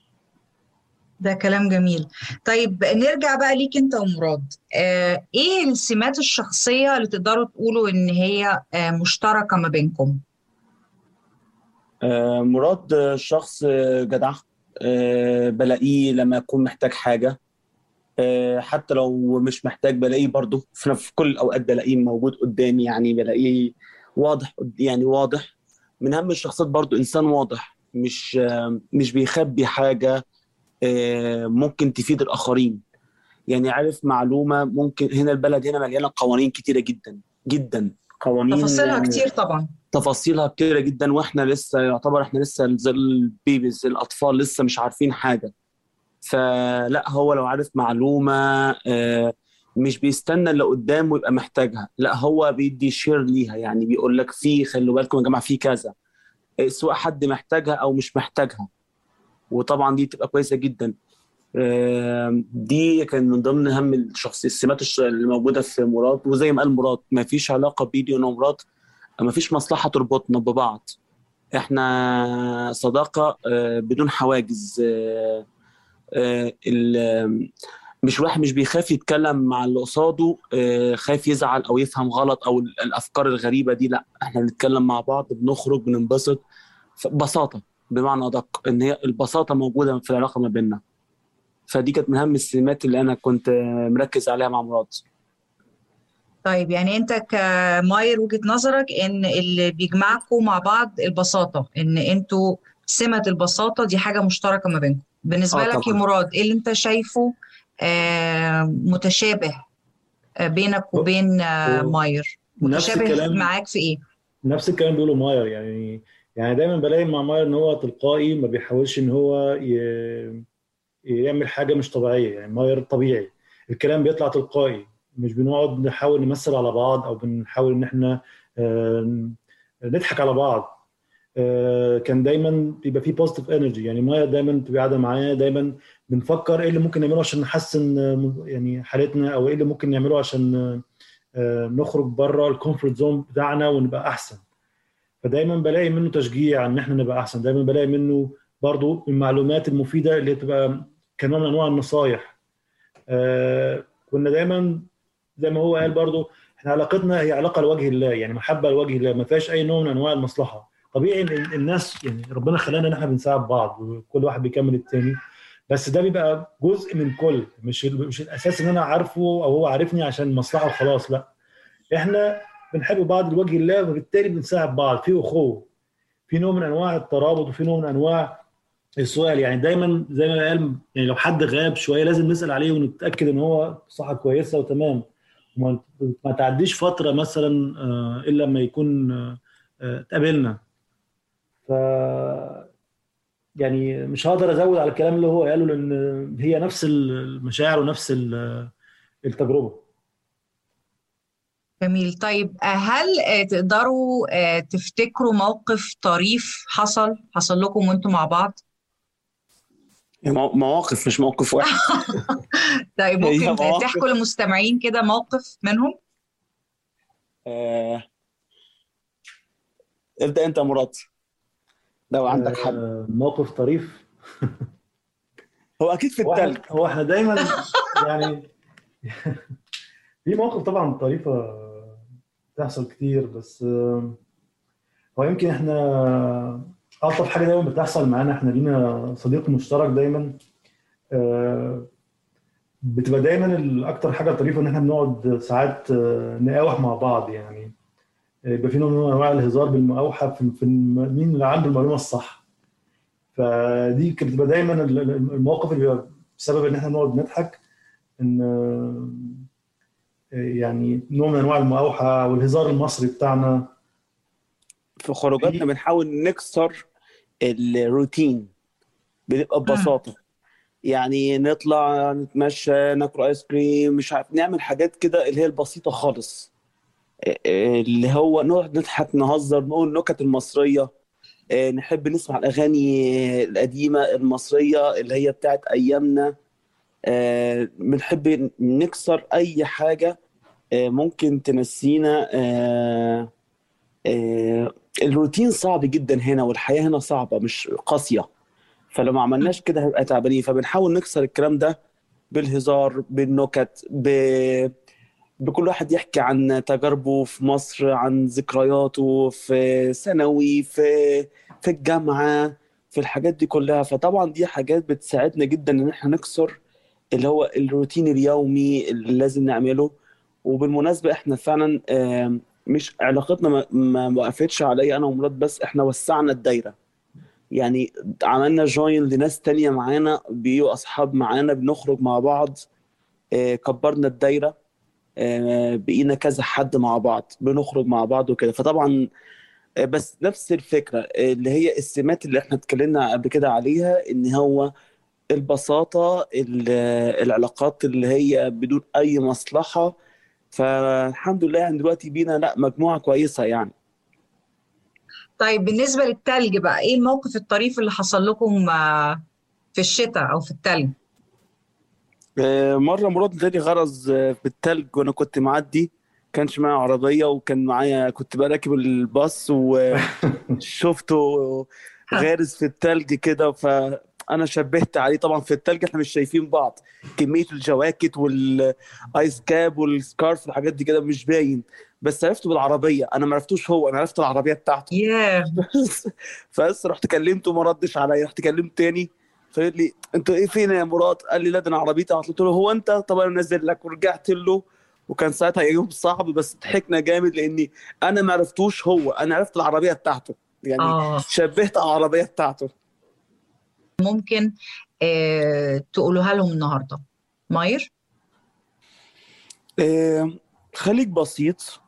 ده كلام جميل. طيب نرجع بقى ليك انت ومراد، ايه السمات الشخصية اللي تقدروا تقولوا ان هي مشتركة ما بينكم؟ مراد شخص جدع، بلاقيه لما أكون محتاج حاجة، حتى لو مش محتاج بلاقيه برضه في كل الأوقات، بلاقيه موجود قدامي، يعني بلاقيه واضح. من أهم الشخصيات برضه إنسان واضح، مش بيخبي حاجة ممكن تفيد الآخرين. يعني عارف معلومة، ممكن هنا البلد هنا مليانة قوانين كتيرة جدا جدا، قوانين تفاصيلها كتير طبعا، تفاصيلها كتيرة جدا، واحنا لسه زي البيبيز، الأطفال لسه مش عارفين حاجة. فلا، هو لو عارف معلومة مش بيستنى اللي قدامه يبقى محتاجها، لا هو بيدي شير ليها، يعني بيقول لك خلوا بالكم يا جماعة في كذا، سواء حد محتاجها أو مش محتاجها. وطبعا دي تبقى كويسة جدا. دي كان من ضمن أهم السمات اللي موجودة في مراد. وزي ما قال مراد، ما فيش علاقة بيني وأنا ومراد، ما فيش مصلحة تربطنا ببعض، احنا صداقة بدون حواجز. مش واحد مش بيخاف يتكلم مع اللي قصاده، خايف يزعل او يفهم غلط او الافكار الغريبه دي. لا، احنا بنتكلم مع بعض، بنخرج، بننبسط. ببساطه، بمعنى ادق، ان هي البساطه موجوده في العلاقه ما بيننا. فدي كانت من اهم السمات اللي انا كنت مركز عليها مع مراد. طيب يعني انت كماير وجهة نظرك ان اللي بيجمعكم مع بعض البساطة، ان انتوا سمة البساطة دي حاجة مشتركة ما بينكم. بالنسبة لك يا طبعا. مراد، ايه اللي انت شايفه متشابه بينك وبين هو ماير؟ نفس متشابه الكلام معاك في ايه؟ نفس الكلام بيقوله ماير. يعني دايما بلاقي مع ماير ان هو تلقائي، ما بيحاولش ان هو يعمل حاجه مش طبيعيه. يعني ماير طبيعي، الكلام بيطلع تلقائي، مش بنقعد نحاول نمثل على بعض او بنحاول ان احنا آه، نضحك على بعض. كان دايما بيبقى فيه بوزيتيف انرجي. يعني مايا دايما بتبقى قاعده معايا، دايما بنفكر ايه اللي ممكن نعمله عشان نحسن يعني حالتنا، او ايه اللي ممكن نعمله عشان نخرج بره الكومفورت زون بتاعنا ونبقى احسن. فدايما بلاقي منه تشجيع ان احنا نبقى احسن. دايما بلاقي منه برضو المعلومات المفيده اللي تبقى كنوع من انواع النصايح. كنا دايما زي ما هو قال برضو، احنا علاقتنا هي علاقه لوجه الله، يعني محبه لوجه الله، ما فيهاش اي نوع من انواع المصلحه. طبيعي ان الناس، يعني ربنا خلانا ان احنا بنساعد بعض وكل واحد بيكمل التاني، بس ده بيبقى جزء من كل، مش الاساس ان انا عارفه او هو عارفني عشان مصلحه وخلاص. لا، احنا بنحب بعض لوجه الله، وبالتالي بنساعد بعض في اخوه، في نوع من انواع الترابط، وفي نوع من انواع السؤال. يعني دايما زي ما قال، يعني لو حد غاب شويه لازم نسال عليه ونتاكد ان هو صحه كويسه وتمام. ما تعديش فتره مثلا الا لما يكون اتقابلنا. ف يعني مش هقدر ازود على الكلام اللي هو قاله، لان هي نفس المشاعر ونفس التجربه. جميل. طيب هل تقدروا تفتكروا موقف طريف حصل لكم وانتم مع بعض؟ مواقف، مش موقف واحد. طيب هي ممكن مواقف. تحكوا للمستمعين كده موقف منهم؟ آه، ابدأ انت يا مراد لو عندك حد. موقف طريف. هو اكيد في التلج. هو احنا دايما يعني في مواقف طبعا طريفه بتحصل كتير، بس هو يمكن احنا الطف حاجه دايما بتحصل معانا، احنا لينا صديق مشترك دايما. بتبقى دايما الاكتر حاجه طريفه ان احنا بنقعد ساعات نقاوح مع بعض. يعني يبقى في نوع من انواع الهزار بالمقاوحه في مين اللي عنده المعلومه الصح. فدي كانت بتبقى دايما المواقف اللي بيبقى بسبب ان احنا نقعد نضحك، ان يعني نوع من انواع المقاوحه والهزار المصري بتاعنا. في خروجاتنا بنحاول نكسر الروتين، بنبقى ببساطة. يعني نطلع نتمشى، ناكل ايس كريم، مش عارف، نعمل حاجات كده اللي هي البسيطة خالص، اللي هو نقعد نضحك، نهزر، نقول النكت المصرية. نحب نسمع الأغاني القديمة المصرية اللي هي بتاعت أيامنا. بنحب نكسر أي حاجة ممكن تنسينا. الروتين صعب جدا هنا، والحياة هنا صعبة مش قاسية، فلو ما عملناش كده هيبقى تعبانين. فبنحاول نكسر الكلام ده بالهزار، بالنكت، بكل واحد يحكي عن تجاربه في مصر، عن ذكرياته في ثانوي، في الجامعة، في الحاجات دي كلها. فطبعا دي حاجات بتساعدنا جدا ان احنا نكسر اللي هو الروتين اليومي اللي لازم نعمله. وبالمناسبة احنا فعلا مش علاقتنا ما وقفتش عليا انا ومراد بس، احنا وسعنا الدايرة. يعني عملنا جوين لناس تانية معانا، بيبقوا اصحاب معانا، بنخرج مع بعض. كبرنا الدايرة، بقينا كذا حد مع بعض بنخرج مع بعض وكده. فطبعا بس نفس الفكرة اللي هي السمات اللي احنا اتكلمنا قبل كده عليها، ان هو البساطة، العلاقات اللي هي بدون اي مصلحة. فالحمد لله يعني دلوقتي بينا لا مجموعة كويسة يعني. طيب بالنسبة للتلج بقى، ايه الموقف الطريف اللي حصل لكم في الشتاء او في التلج؟ مرة مراد جالي غرز في التلج وانا كنت معدي، كانش معايا عربية، وكان معايا كنت بقى راكب الباص وشفته غارز في التلج كده. انا شبهت عليه طبعا في التلج، احنا مش شايفين بعض، كميه الجواكت والايس كاب والسكارف والحاجات دي كده مش باين، بس عرفته بالعربيه، انا ما عرفتوش هو، انا عرفت العربيه بتاعته. بس رحت كلمته ما ردش عليا، رحت كلمت تاني فقال لي انت ايه فين يا مراد؟ قال لي لا ده انا عربيتي. قلت له هو انت؟ طب انا نازل لك. ورجعت له، وكان ساعتها يوم صعب بس ضحكنا جامد لاني انا ما عرفتوش هو، انا عرفت العربيه بتاعته، يعني شبهت على العربيه بتاعته. ممكن تقولوها لهم النهارده ماير؟ خليك بسيط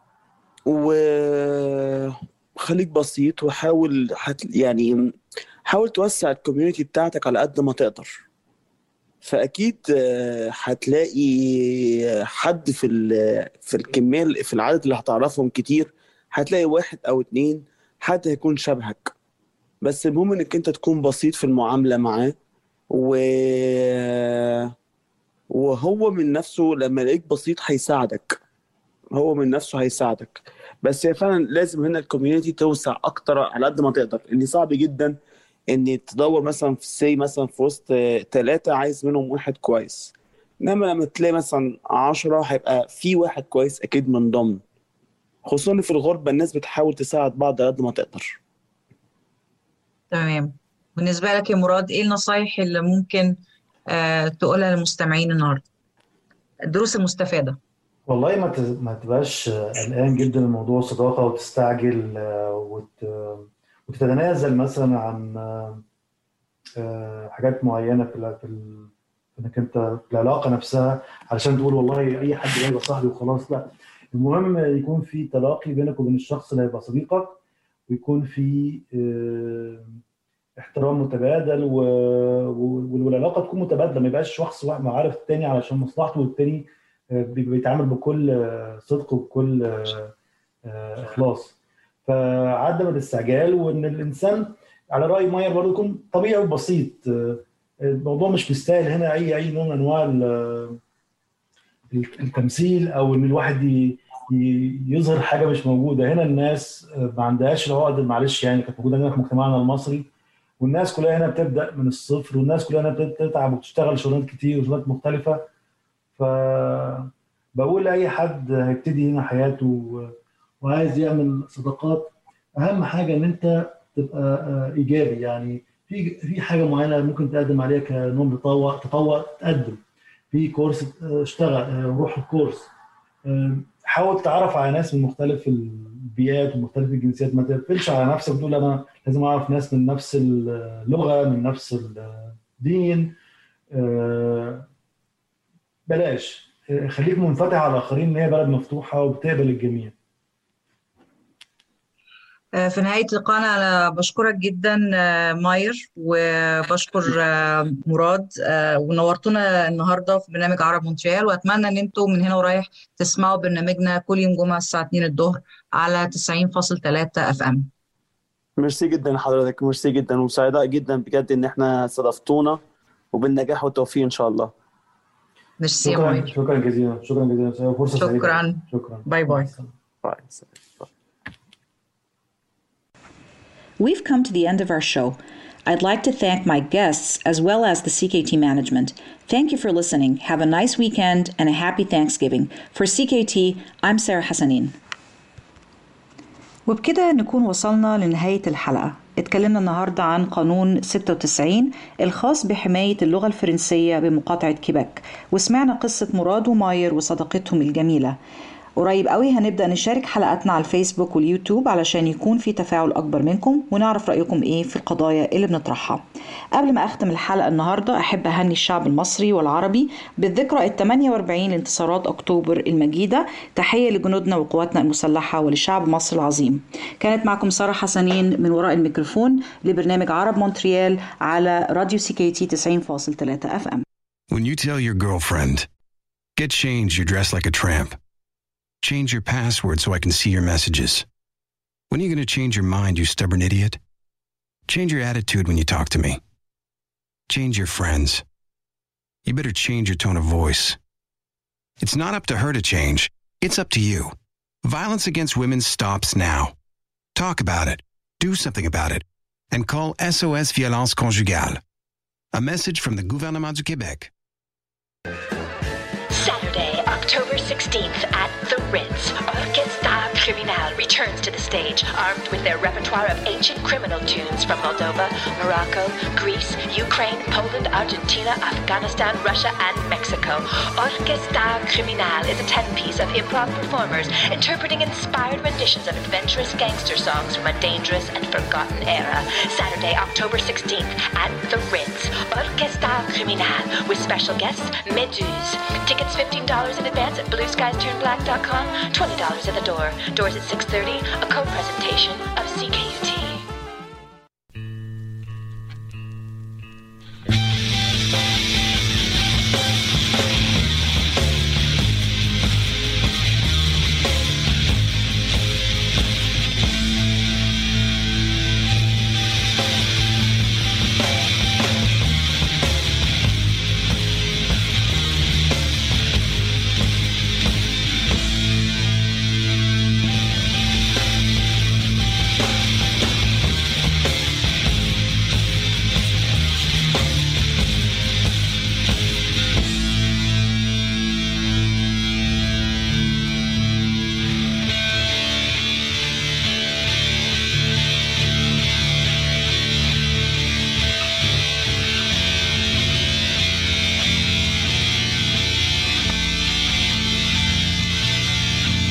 وحاول يعني حاول توسع الكوميونتي بتاعتك على قد ما تقدر، فاكيد هتلاقي حد في الكميه في العدد اللي هتعرفهم كتير، هتلاقي 1 أو 2 حد هيكون شبهك، بس المهم انك انت تكون بسيط في المعامله معاه، وهو من نفسه لما يلاقيك بسيط هيساعدك، هو من نفسه هيساعدك. بس هي فعلا لازم هنا الكوميونتي توسع اكتر على قد ما تقدر، لان صعب جدا ان تدور مثلا مثلا في وسط 3 عايز منهم 1 كويس، انما لما تلاقي مثلا 10 هيبقى في 1 كويس اكيد من ضمن، خصوصا في الغربة الناس بتحاول تساعد بعض على قد ما تقدر. تمام. بالنسبة لك يا مراد ايه النصايح اللي ممكن تقولها للمستمعين النهارده؟ الدروس المستفادة. والله ما تبقاش قلقان جدا من موضوع الصداقة وتستعجل وتتنازل مثلا عن حاجات معينة انك انت في العلاقة نفسها علشان تقول والله اي حد هيبقى صاحبي وخلاص. لا، المهم يكون في تلاقي بينك وبين الشخص اللي هيبقى صديقك، ويكون في احترام متبادل والعلاقة تكون متبادلة، ما يبقاش شخص واحد عارف التاني علشان مصلحته، والتاني بيتعامل بكل صدق وبكل إخلاص. فعدم الاستعجال، وإن الإنسان على رأي ماير برضه يكون طبيعي وبسيط. الموضوع مش مستاهل هنا أي نوع من أنواع التمثيل، أو إن الواحد يظهر حاجة مش موجودة. هنا الناس ما عندهاش العقد، معلش يعني كانت موجودة هنا في مجتمعنا المصري، والناس كلها هنا بتبدأ من الصفر، والناس كلها هنا بتتعب وبتشتغل شغلات كتير وشغلات مختلفة. فبقول لأي حد هيبتدي هنا حياته وعايز يعمل صداقات، أهم حاجة إن أنت تبقى إيجابي. يعني في حاجة معينة ممكن تقدم عليها كنوع تطوع تقدم في كورس، اشتغل، روح الكورس، حاول تعرف على ناس من مختلف البيئات ومختلف الجنسيات. ما تقفلش على نفسك وتقول أنا لازم أعرف ناس من نفس اللغة من نفس الدين. بلاش، خليك منفتح على الآخرين، إن هي بلد مفتوحة وبتقبل الجميع. في نهاية لقاءنا أنا بشكرك جدا ماير، وبشكر مراد، ونورتونا النهاردة في برنامج عرب مونتريال، وأتمنى أن أنتم من هنا ورايح تسمعوا برنامجنا كل يوم جمعة الساعة 2 الظهر على 90.3 FM. ميرسي جدا لحضرتك، ميرسي جدا، وسعيدة جدا بجد إن احنا صادفتونا، وبالنجاح والتوفيق إن شاء الله. ميرسي يا ماير. شكرا جزيلا، شكرا جزيلا، فرصة سعيدة. شكرا. باي باي. We've come to the end of our show. I'd like to thank my guests as well as the CKT management. Thank you for listening. Have a nice weekend and a happy Thanksgiving. For CKT, I'm Sarah Hassanin. وبكده نكون وصلنا لنهاية الحلقة. اتكلمنا النهاردة عن قانون 96 الخاص بحماية اللغة الفرنسية بمقاطعة كيبك، وسمعنا قصة مراد وماير وصداقتهم الجميلة. قريب قوي هنبدأ نشارك حلقاتنا على الفيسبوك واليوتيوب علشان يكون في تفاعل أكبر منكم ونعرف رأيكم إيه في القضايا اللي بنطرحها. قبل ما أختم الحلقة النهاردة أحب أهني الشعب المصري والعربي بالذكرى 48 لانتصارات أكتوبر المجيدة. تحية لجنودنا وقواتنا المسلحة ولشعب مصر العظيم. كانت معكم سارة حسنين من وراء الميكروفون لبرنامج عرب مونتريال على راديو CKT 90.3 FM. When you tell your girlfriend, get changed, you dress like a tramp. Change your password so I can see your messages. When are you going to change your mind, you stubborn idiot? Change your attitude when you talk to me. Change your friends. You better change your tone of voice. It's not up to her to change. It's up to you. Violence against women stops now. Talk about it. Do something about it. And call SOS Violence Conjugale. A message from the Gouvernement du Québec. Saturday, October 16th at the Ritz, Orchestra Criminal returns to the stage, armed with their repertoire of ancient criminal tunes from Moldova, Morocco, Greece, Ukraine, Poland, Argentina, Afghanistan, Russia, and Mexico. Orchestra Criminal is a 10-piece of improv performers interpreting inspired renditions of adventurous gangster songs from a dangerous and forgotten era. Saturday, October 16th at the Ritz, Orchestra Criminal, with special guests, Meduse. Tickets $15 in advance at blueskiesturnblack.com, $20 at the door. Doors at 6:30, a co-presentation of CK.